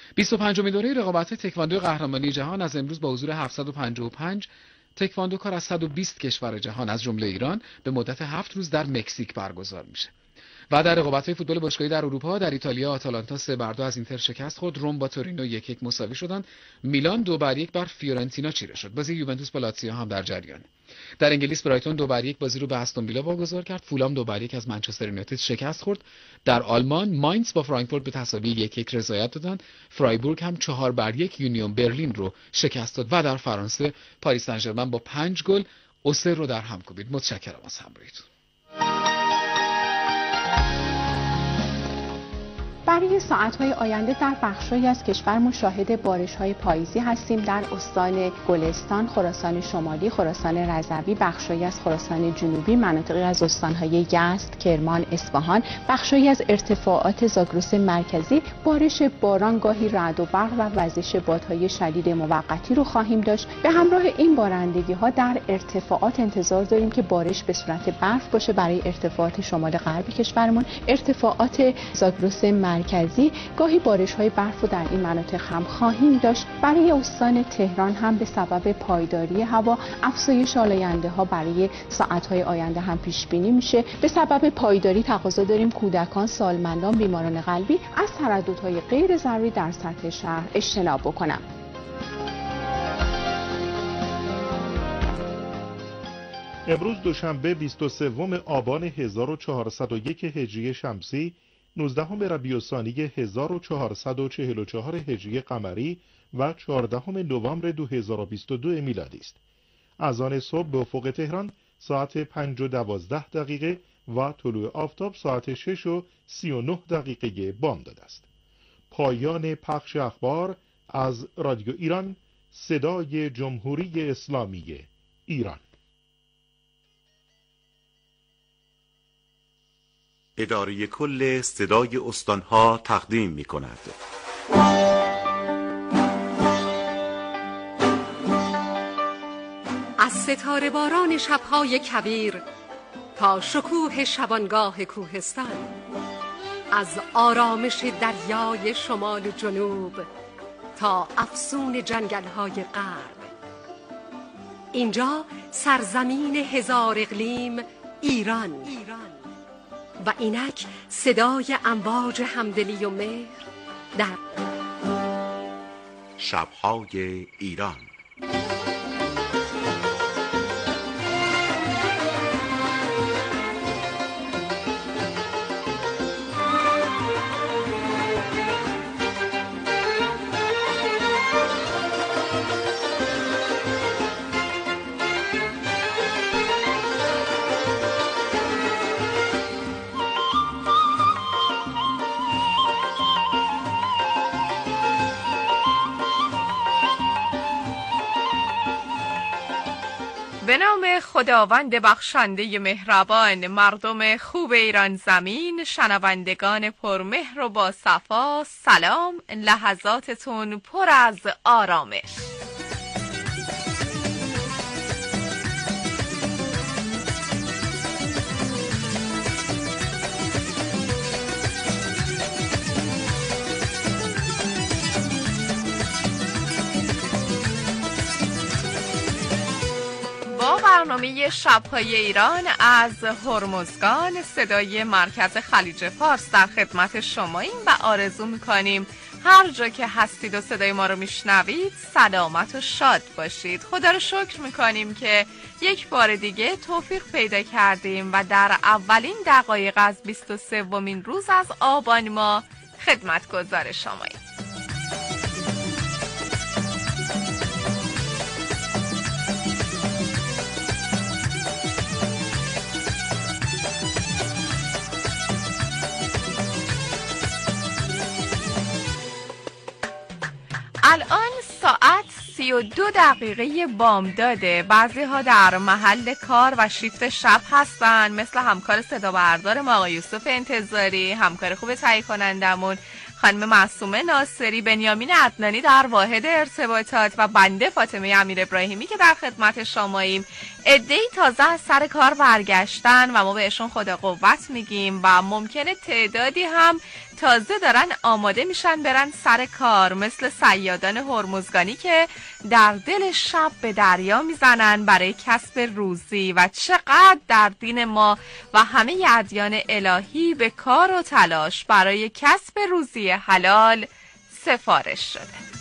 25مین دوره رقابت‌های تکواندو قهرمانی جهان از امروز با حضور 755 تکواندوکار از 120 کشور جهان از جمله ایران به مدت 7 روز در مکزیک برگزار میشه. و در رقابت‌های فوتبال باشگاهی در اروپا در ایتالیا آتالانتا 3-2 از اینتر شکست خورد. روم با تورینو 1-1 مساوی شدند. میلان 2-1 بر فیورنتینا چیره شد. بازی یوونتوس با لاتزیو هم در جریانه. در انگلیس برایتون 2-1 بازی رو به استون ویلا واگذار کرد. فولام 2-1 از منچستر یونایتد شکست خورد. در آلمان ماینز با فرانکفورت به تساوی 1-1 رضایت دادند. فرایبورگ هم 4-1 یونیون برلین رو شکست داد و در فرانسه پاریس سن ژرمن با 5 گل اوسر رو در هم کوبید. متشکرم از همراهیتون. برای ساعت‌های آینده در بخش‌هایی از کشور شاهد بارش‌های پاییزی هستیم. در استان گلستان، خراسان شمالی، خراسان رضوی، بخش‌هایی از خراسان جنوبی، مناطقی از استان‌های یزد، کرمان، اصفهان، بخش‌هایی از ارتفاعات زاگرس مرکزی بارش باران، گاهی رعد و برق و وزش بادهای شدید موقتی رو خواهیم داشت. به همراه این بارندگی‌ها در ارتفاعات انتظار داریم که بارش به صورت برف باشه. برای ارتفاعات شمال غرب کشورمون، ارتفاعات زاگرس مرکزی گاهی بارش‌های برف رو در این مناطق هم خواهیم داشت. برای استان تهران هم به سبب پایداری هوا افزایش آلاینده‌ها برای ساعت‌های آینده هم پیش بینی میشه. به سبب پایداری تقاضا داریم کودکان، سالمندان، بیماران قلبی از ترددهای غیر ضروری در سطح شهر اجتناب بکنند. امروز دوشنبه 23 آبان 1401 هجری شمسی، 19 ربیع الثانی 1444 هجری قمری و 14 نوامبر 2022 میلادی است. اذان صبح به افق تهران ساعت 5:12 و طلوع آفتاب ساعت 6:39 بامداد است. پایان پخش اخبار از رادیو ایران، صدای جمهوری اسلامی ایران. اداره کل صدای استانها تقدیم می کند. از ستاره باران شبهای کویر تا شکوه شبانگاه کوهستان، از آرامش دریای شمال و جنوب تا افسون جنگل‌های غرب، اینجا سرزمین هزار اقلیم ایران. و اینک صدای امواج همدلی و مهر در شب‌های ایران. به نام خداوند بخشنده مهربان، مردم خوب ایران زمین، شنوندگان پرمهر و با صفا، سلام. لحظاتتون پر از آرامش. برنامه شب‌های ایران از هرمزگان، صدای مرکز خلیج فارس در خدمت شماییم و آرزو میکنیم هر جا که هستید و صدای ما رو میشنوید سلامت و شاد باشید. خدا رو شکر میکنیم که یک بار دیگه توفیق پیدا کردیم و در اولین دقایق از 23مین روز از آبان ماه خدمتگزار شماییم. الان ساعت 32 بامداده. بعضی ها در محل کار و شیفت شب هستن، مثل همکار صدا بردار ما آقای یوسف انتظاری، همکار خوب تهیه کنندمون خانم معصومه ناصری، بنیامین عدنانی در واحد ارتباطات و بنده فاطمه امیر ابراهیمی که در خدمت شماییم. عده‌ای تازه از سر کار برگشتن و ما بهشون خدا قوت میگیم و ممکنه تعدادی هم تازه دارن آماده میشن برن سر کار، مثل صیادان هرمزگانی که در دل شب به دریا میزنن برای کسب روزی و چقدر در دین ما و همه ادیان الهی به کار و تلاش برای کسب روزی حلال سفارش شده.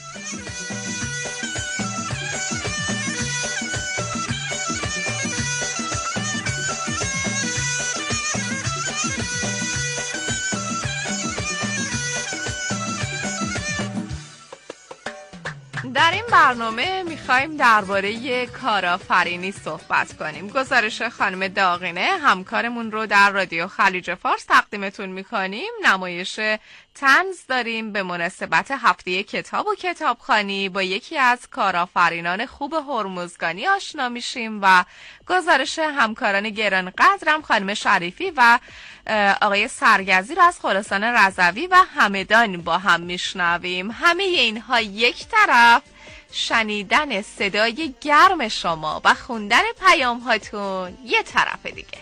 در این برنامه میخوایم درباره کارآفرینی صحبت کنیم. گزارش خانم داغینه همکارمون رو در رادیو خلیج فارس تقدیمتون میکنیم. نمایش طنز داریم به مناسبت هفته کتاب و کتابخوانی، با یکی از کارآفرینان خوب هرمزگانی آشنا میشیم و گزارش همکاران گرانقدرم خانم شریفی و آقای سرگزی رو از خراسان رضوی و همدان با هم میشنویم. همه اینها یک طرف، شنیدن صدای گرم شما و خوندن پیام هاتون یه طرف دیگه.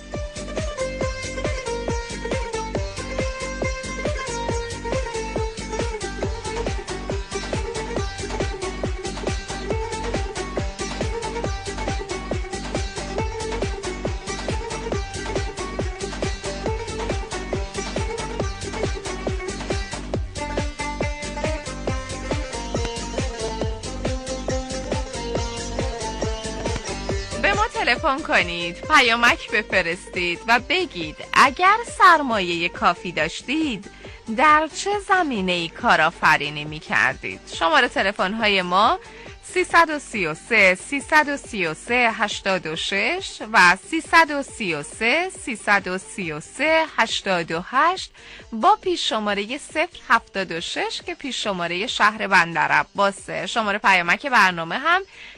تلفن کنید، پیامک بفرستید و بگید اگر سرمایه کافی داشتید در چه زمینه‌ای کارآفرینی می‌کردید. شماره تلفن‌های ما 333 333 86 و 333 333 88 با پیش شماره 076 که پیش شماره شهر بندرعباسه. شماره پیامک برنامه هم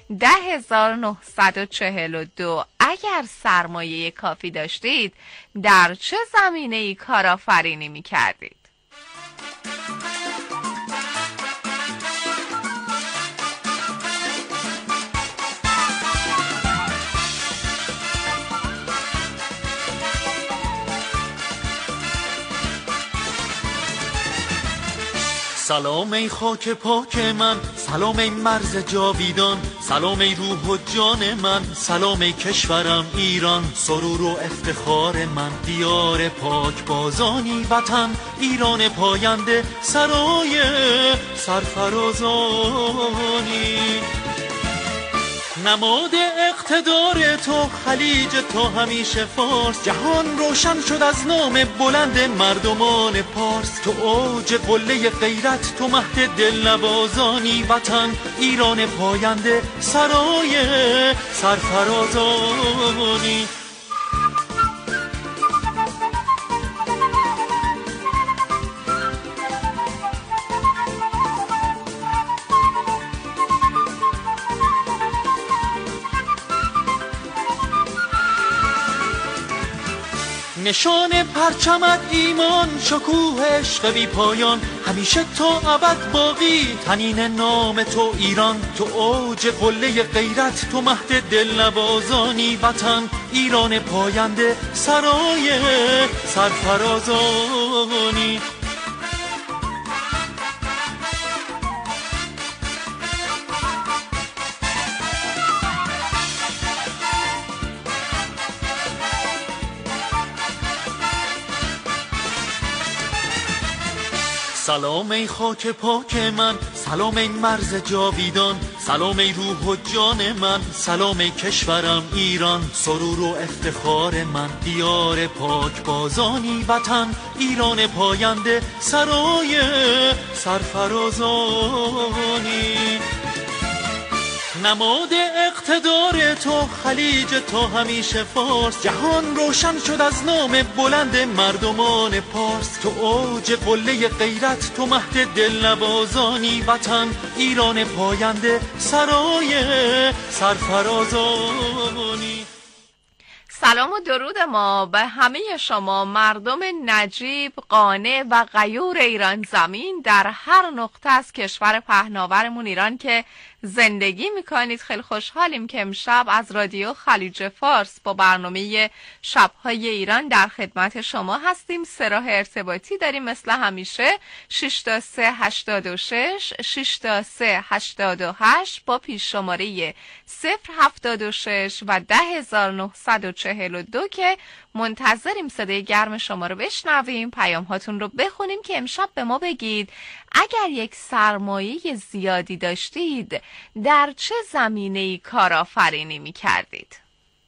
10942. اگر سرمایه کافی داشتید در چه زمینه‌ای کارآفرینی می‌کردید؟ سلام ای خاک پاک من، سلام ای مرز جاویدان، سلام ای روح و جان من، سلام ای کشورم ایران، سرور و افتخار من، دیار پاک بازانی وطن، ایران پاینده سرای سرفرازانی. نماد اقتدار تو خلیج تو همیشه فارس، جهان روشن شد از نام بلند مردمان پارس. تو اوج قله غیرت، تو مهد دلنوازانی وطن، ایران پاینده سرای سرفرازانی. نشان پرچمت ایمان، شکوه عشق بی پایان، همیشه تا ابد باقی طنین نام تو ایران. تو اوج قله غیرت، تو مهد دلنوازانی وطن، ایران پاینده سرای سرفرازانی. سلام ای خاک پاک من، سلام ای مرز جاویدان، سلام ای روح و جان من، سلام ای کشورم ایران، سرور و افتخار من، دیار پاک بازانی وطن، ایران پاینده سرای سرفرازانی. نماد اقتدار تو خلیج تو همیشه فارس، جهان روشن شد از نام بلند مردمان پارس. تو اوج قله غیرت، تو مهد دلنوازانی وطن، ایران پاینده سرای سرفرازانی. سلام و درود ما به همه شما مردم نجیب، قانع و غیور ایران زمین در هر نقطه از کشور پهناورمون ایران که زندگی میکنید. خیلی خوشحالیم که امشب از رادیو خلیج فارس با برنامه شب‌های ایران در خدمت شما هستیم. سه راه ارتباطی داریم مثل همیشه: 6 تا 386 6 تا 388 با پیش شماره 076 و 10942 که منتظریم صدای گرم شما رو بشنویم، پیام هاتون رو بخونیم که امشب به ما بگید اگر یک سرمایه زیادی داشتید در چه زمینه‌ای کارآفرینی می‌کردید؟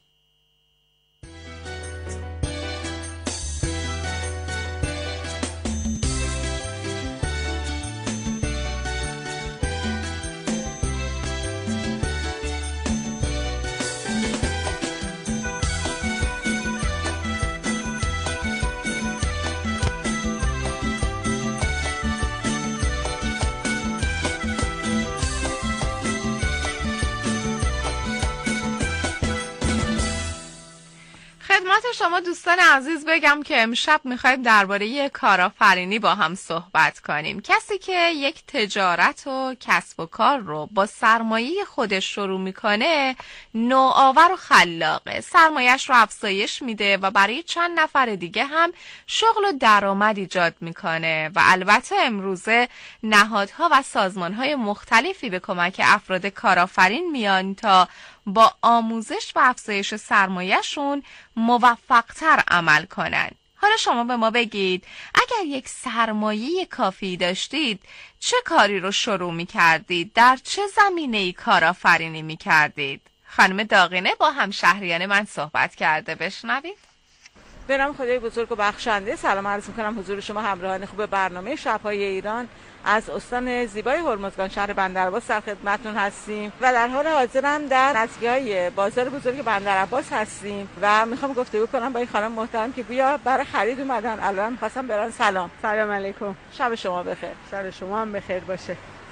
خدمت شما دوستان عزیز بگم که امشب میخوایم درباره کارآفرینی با هم صحبت کنیم. کسی که یک تجارت و کسب و کار رو با سرمایه خودش شروع میکنه نوآور و خلاقه، سرمایه‌اش رو افزایش میده و برای چند نفر دیگه هم شغل و درآمد ایجاد میکنه و البته امروزه نهادها و سازمانهای مختلفی به کمک افراد کارآفرین میان تا با آموزش و افزایش سرمایه‌شون موفق‌تر عمل کنن. حالا شما به ما بگید اگر یک سرمایه کافی داشتید چه کاری رو شروع می‌کردید؟ در چه زمینه‌ای کارآفرینی می‌کردید؟ خانم داغینه با همشهریان من صحبت کرده، بشنوید. به نام خدای بزرگ و بخشنده سلام عرض می‌کنم حضور شما همراهان خوب برنامه شب‌های ایران. از استان زیبای هرمزگان شهر بندرعباس در خدمتتون هستیم و در حال حاضرم در نزدیکی بازار بزرگ بندرعباس هستیم و میخوام گفتگو کنم با این خانم محترم که گویا برای خرید اومدن. الان خواستم برن. سلام. سلام علیکم. شب شما بخیر. شب شما هم بخیر باشه.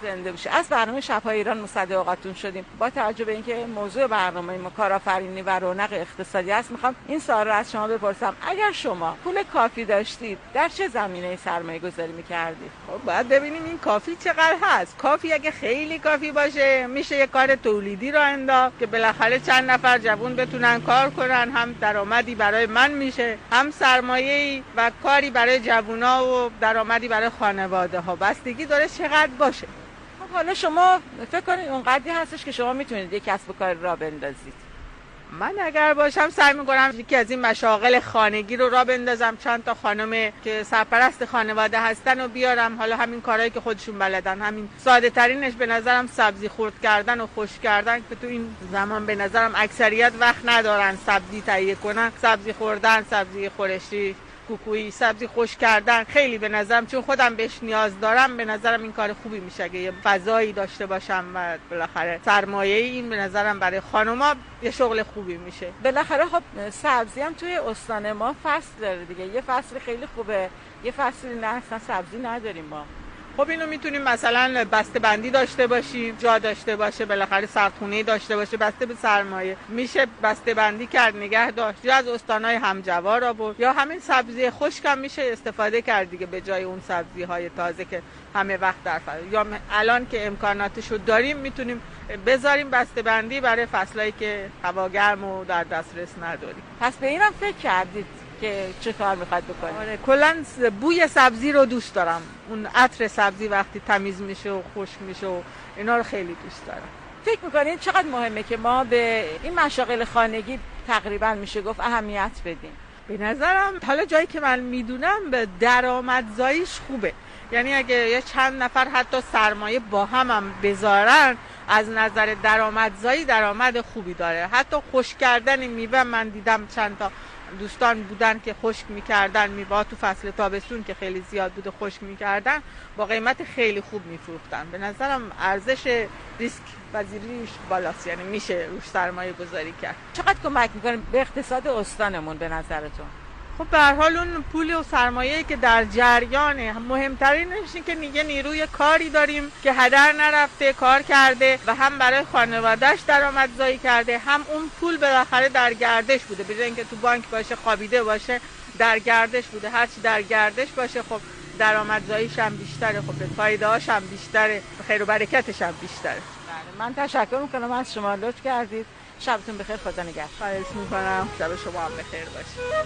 زنده باشید. از برنامه شب‌های ایران مصدق اوقاتون شدیم. با توجه به اینکه موضوع برنامه ما کارآفرینی و رونق اقتصادی است، میخوام این سوال رو از شما بپرسم: اگر شما پول کافی داشتید در چه زمینه‌ای سرمایه‌گذاری می‌کردید؟ خب باید ببینیم این کافی چقدر هست. کافی اگه خیلی کافی باشه میشه یه کار تولیدی رو انداخت که بالاخره چند نفر جوان بتونن کار کنن، هم درآمدی برای من میشه، هم سرمایه‌ای و کاری برای جوونا و درآمدی برای خانواده ها. بستگی داره چقدر باشه. خب حالا شما فکر کنید اونقدری هستش که شما میتونید یک کسب و کار را بندازید؟ من اگر باشم سعی میکنم یکی از این مشاغل خانگی رو راه بندازم، چند تا خانم که سرپرست خانواده هستن و بیارم. حالا همین کارهایی که خودشون بلدن، همین ساده ترینش به نظرم سبزی خرد کردن و خشک کردن، که تو این زمان به نظرم اکثریت وقت ندارن سبزی تهیه کنن. سبزی خوردن، سبزی خورشتی، کوکویی، سبزی خشک کردن، خیلی به نظرم، چون خودم بهش نیاز دارم، به نظرم این کار خوبی میشه که یه فضایی داشته باشم و بالاخره سرمایه این به نظرم برای خانوما یه شغل خوبی میشه. بالاخره خب سبزی هم توی استان ما فصل داره دیگه، یه فصل خیلی خوبه، یه فصلی نه اصلا سبزی نداریم ما. خب اینو میتونیم مثلا بسته بندی داشته باشیم، جا داشته باشه، بالاخره سردخونه داشته باشه، بسته به سرمایه میشه بسته بندی کرد، نگه داشت، یا از استانهای همجوار آورد، یا همین سبزی خشک هم میشه استفاده کرد دیگه به جای اون سبزی های تازه که همه وقت در فصل. یا الان که امکاناتشو داریم میتونیم بذاریم بسته بندی برای فصلایی که هوا گرم و در دسترس نداریم. پس به اینم فکر کردید که چه کار میخواد بکنید؟ آره، کلا بوی سبزی رو دوست دارم. اون عطر سبزی وقتی تمیز میشه و خشک میشه و اینا رو خیلی دوست دارم. فکر میکنید چقدر مهمه که ما به این مشاغل خانگی تقریبا میشه گفت اهمیت بدیم؟ به نظرم حالا جایی که من میدونم به درآمدزاییش خوبه. یعنی اگه یه چند نفر حتی سرمایه با هم بذارن، از نظر درآمدزایی درآمد خوبی داره. حتی خشک کردن میوه من دیدم چند تا دوستان بودن که خشک میکردن میوه تو فصل تابستون که خیلی زیاد بوده، خشک میکردن با قیمت خیلی خوب میفروختن. به نظرم ارزش ریسک پذیریش بالاست، یعنی میشه روش سرمایه گذاری کرد. چقدر کمک میکنه به اقتصاد استانمون به نظرتون؟ خب به هر حال اون پول و سرمایه‌ای که در جریانه، مهمترینش اینه که میگه نیروی کاری داریم که هدر نرفته، کار کرده و هم برای خانواده‌اش درآمدزایی کرده، هم اون پول بالاخره در گردش بوده، به جای اینکه تو بانک باشه خوابیده باشه، در گردش بوده. هرچی در گردش باشه خب درآمدزاییش هم بیشتره، خب فایده‌اش هم بیشتره، خیر و برکتش هم بیشتره. من تشکر میکنم از شما، لطف کردید. شبتون بخیر، خدا نگهدار. خواهش میکنم، شب شما هم بخیر باشه.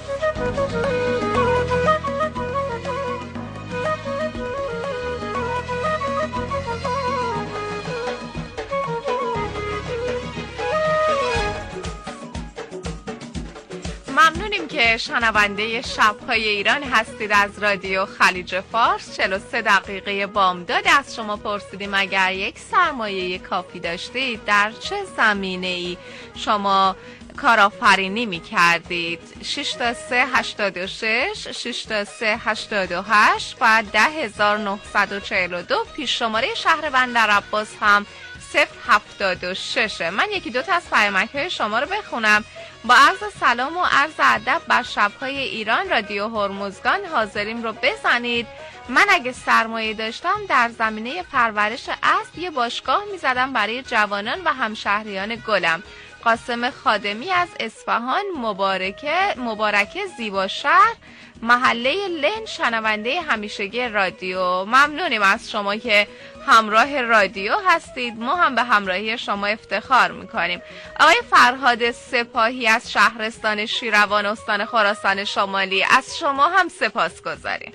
ممنونیم که شنونده شب‌های ایران هستید از رادیو خلیج فارس. 43 دقیقه بامداد از شما پرسیدیم اگر یک سرمایه کافی داشتید در چه زمینه‌ای شما کارآفرینی می‌کردید؟ 6 تا 3 86 6 تا 3 88 و 10942 پیش شماره شهر بندرعباس هم 076. من یکی دو تا از پیامک‌های شما رو بخونم. با عرض سلام و عرض ادب بر شب‌های ایران، رادیو هرمزگان حاضریم رو بزنید. من اگه سرمایه داشتم در زمینه پرورش اسب یه باشگاه می‌زدم برای جوانان و همشهریان گلم. قاسم خادمی از اصفهان. مبارکه زیبا شهر، محله لن، شنونده همیشگی رادیو. ممنونیم از شما که همراه رادیو هستید، ما هم به همراهی شما افتخار میکنیم. آقای فرهاد سپاهی از شهرستان شیروان، استان خراسان شمالی، از شما هم سپاس گذاریم.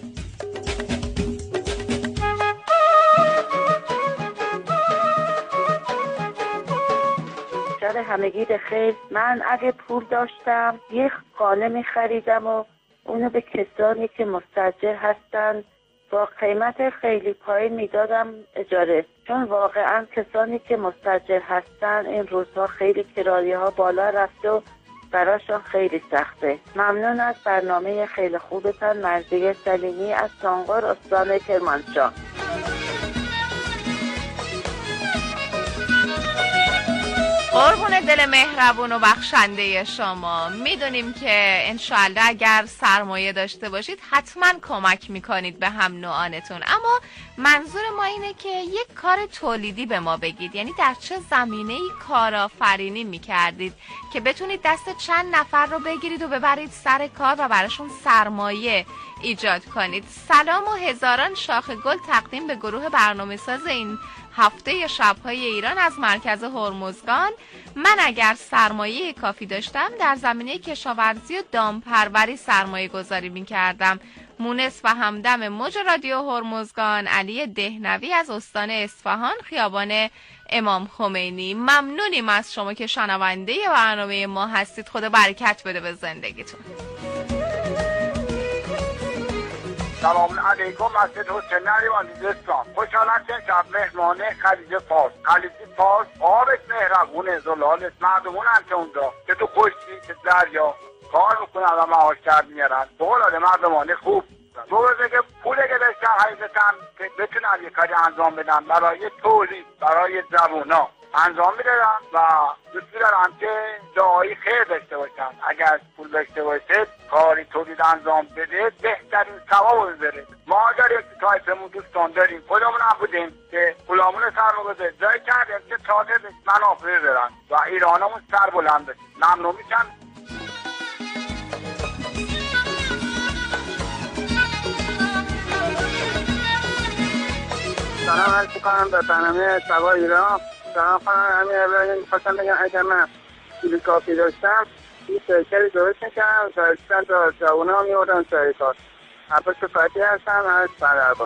شب همگی بخیر. من اگه پول داشتم یه خانه می‌خریدم و اونو به کسانی که مستاجر هستن با قیمت خیلی پایین میدادم اجاره، چون واقعا کسانی که مستاجر هستن این روزها خیلی کرایه ها بالا رفته و براشون خیلی سخته. ممنون از برنامه خیلی خوبتان. مرضیه سلیمی از سانقور، استان کرمانشاه. قربونت دل مهربون و بخشنده شما. میدونیم که انشالله اگر سرمایه داشته باشید حتما کمک میکنید به هم نوعانتون، اما منظور ما اینه که یک کار تولیدی به ما بگید، یعنی در چه زمینه‌ای کارآفرینی میکردید که بتونید دست چند نفر رو بگیرید و ببرید سر کار و براشون سرمایه ایجاد کنید. سلام و هزاران شاخ گل تقدیم به گروه برنامه‌ساز این هفته شب‌های ایران از مرکز هرمزگان. من اگر سرمایه کافی داشتم در زمینه کشاورزی و دامپروری سرمایه گذاری می‌کردم. مونس و همدم موج رادیو هرمزگان، علی دهنوی از استان اصفهان، خیابان امام خمینی. ممنونیم از شما که شنونده برنامه ما هستید. خدا برکت بده به زندگیتون. سلام علیکم. مسجد حسین علیوان دیزستان. خوشحالم که شب مهمانه خلیج فارس. خلیج فارس آبش مهربونه، زلالش مردمونن که اونجا که تو خشکی که دریا کار میکنن و معاش کرد میارن. بقول مردمانه خوب. تو بگه پوله که داشتن حقیقتاً که بتونن یه کاری انجام بدن برای تولید، برای جوونا انجام میدادن و دوست دارم که دعایی خیر داشته باشن. اگر پول داشته باشه کاری تولید انجام بده بهترین ثواب ببره. ما داریم که تایپمون دوستان داریم، خودمون هم بودیم که غلامون سرمایه‌گذار جای کردیم که تازه منافع برن و ایرانمون سر بلند بشه. ممنون میشن. سلام عرض می‌کنم به برنامه شب‌های ایران. سلام خانم، همین اول می‌خواستم بگم اگر من پول کافی داشتم یه شرکتی درست می‌کردم تا چند تا جوونا می‌آوردم سر کار. عباس فتحی هستم از بندرعباس.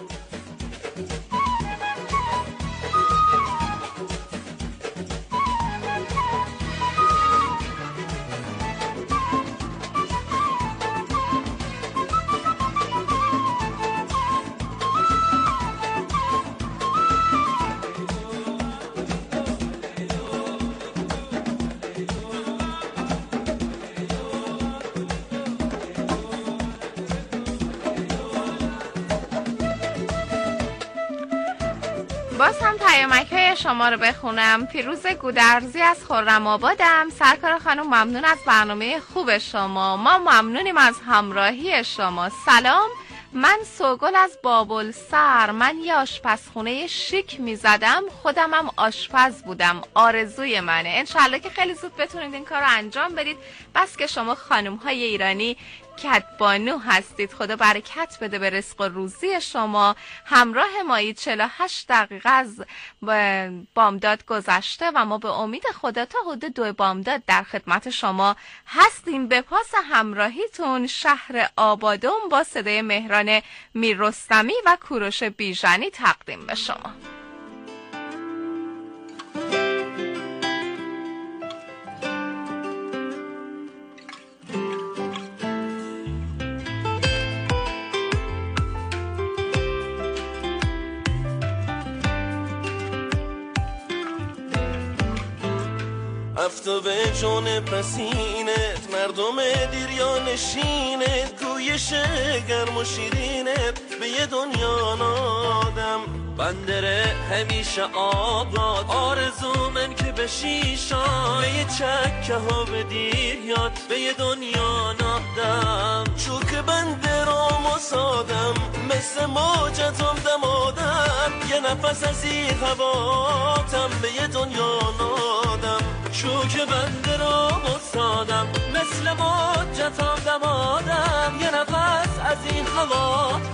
باز هم پیامک‌های شما رو بخونم. پیروز گودرزی از خرم‌آبادم. سرکار خانم ممنون از برنامه خوب شما. ما ممنونیم از همراهی شما. سلام، من سوگل از بابلسر. من یه آشپزخونه شیک میزدم، خودم هم آشپز بودم. آرزوی منه. انشالله که خیلی زود بتونید این کار رو انجام بدید. بس که شما خانم‌های ایرانی کدبانو هستید. خدا برکت بده به رزق و روزی شما. همراه مایید. 48 دقیقه از بامداد گذشته و ما به امید خدا تا حدود 2 بامداد در خدمت شما هستیم. به پاس همراهیتون شهر آبادم با صدای مهران میررستمی و کوروش بیژنی تقدیم به شما. افتاب جان پسینت، مردم دیریانشینت، گویش گرم و شیرینت به یه دنیا نادم. بندره همیشه آباد، آرزو من که بشیشان به یه چکه ها به دیر یاد به یه دنیا نادم. چوک بندرام و سادم مثل موجتم دمادم، یه نفس از این هواتم به یه دنیا نادم. چوک بندرام و سادم مثل موجتم دمادم، یه نفس از این هواتم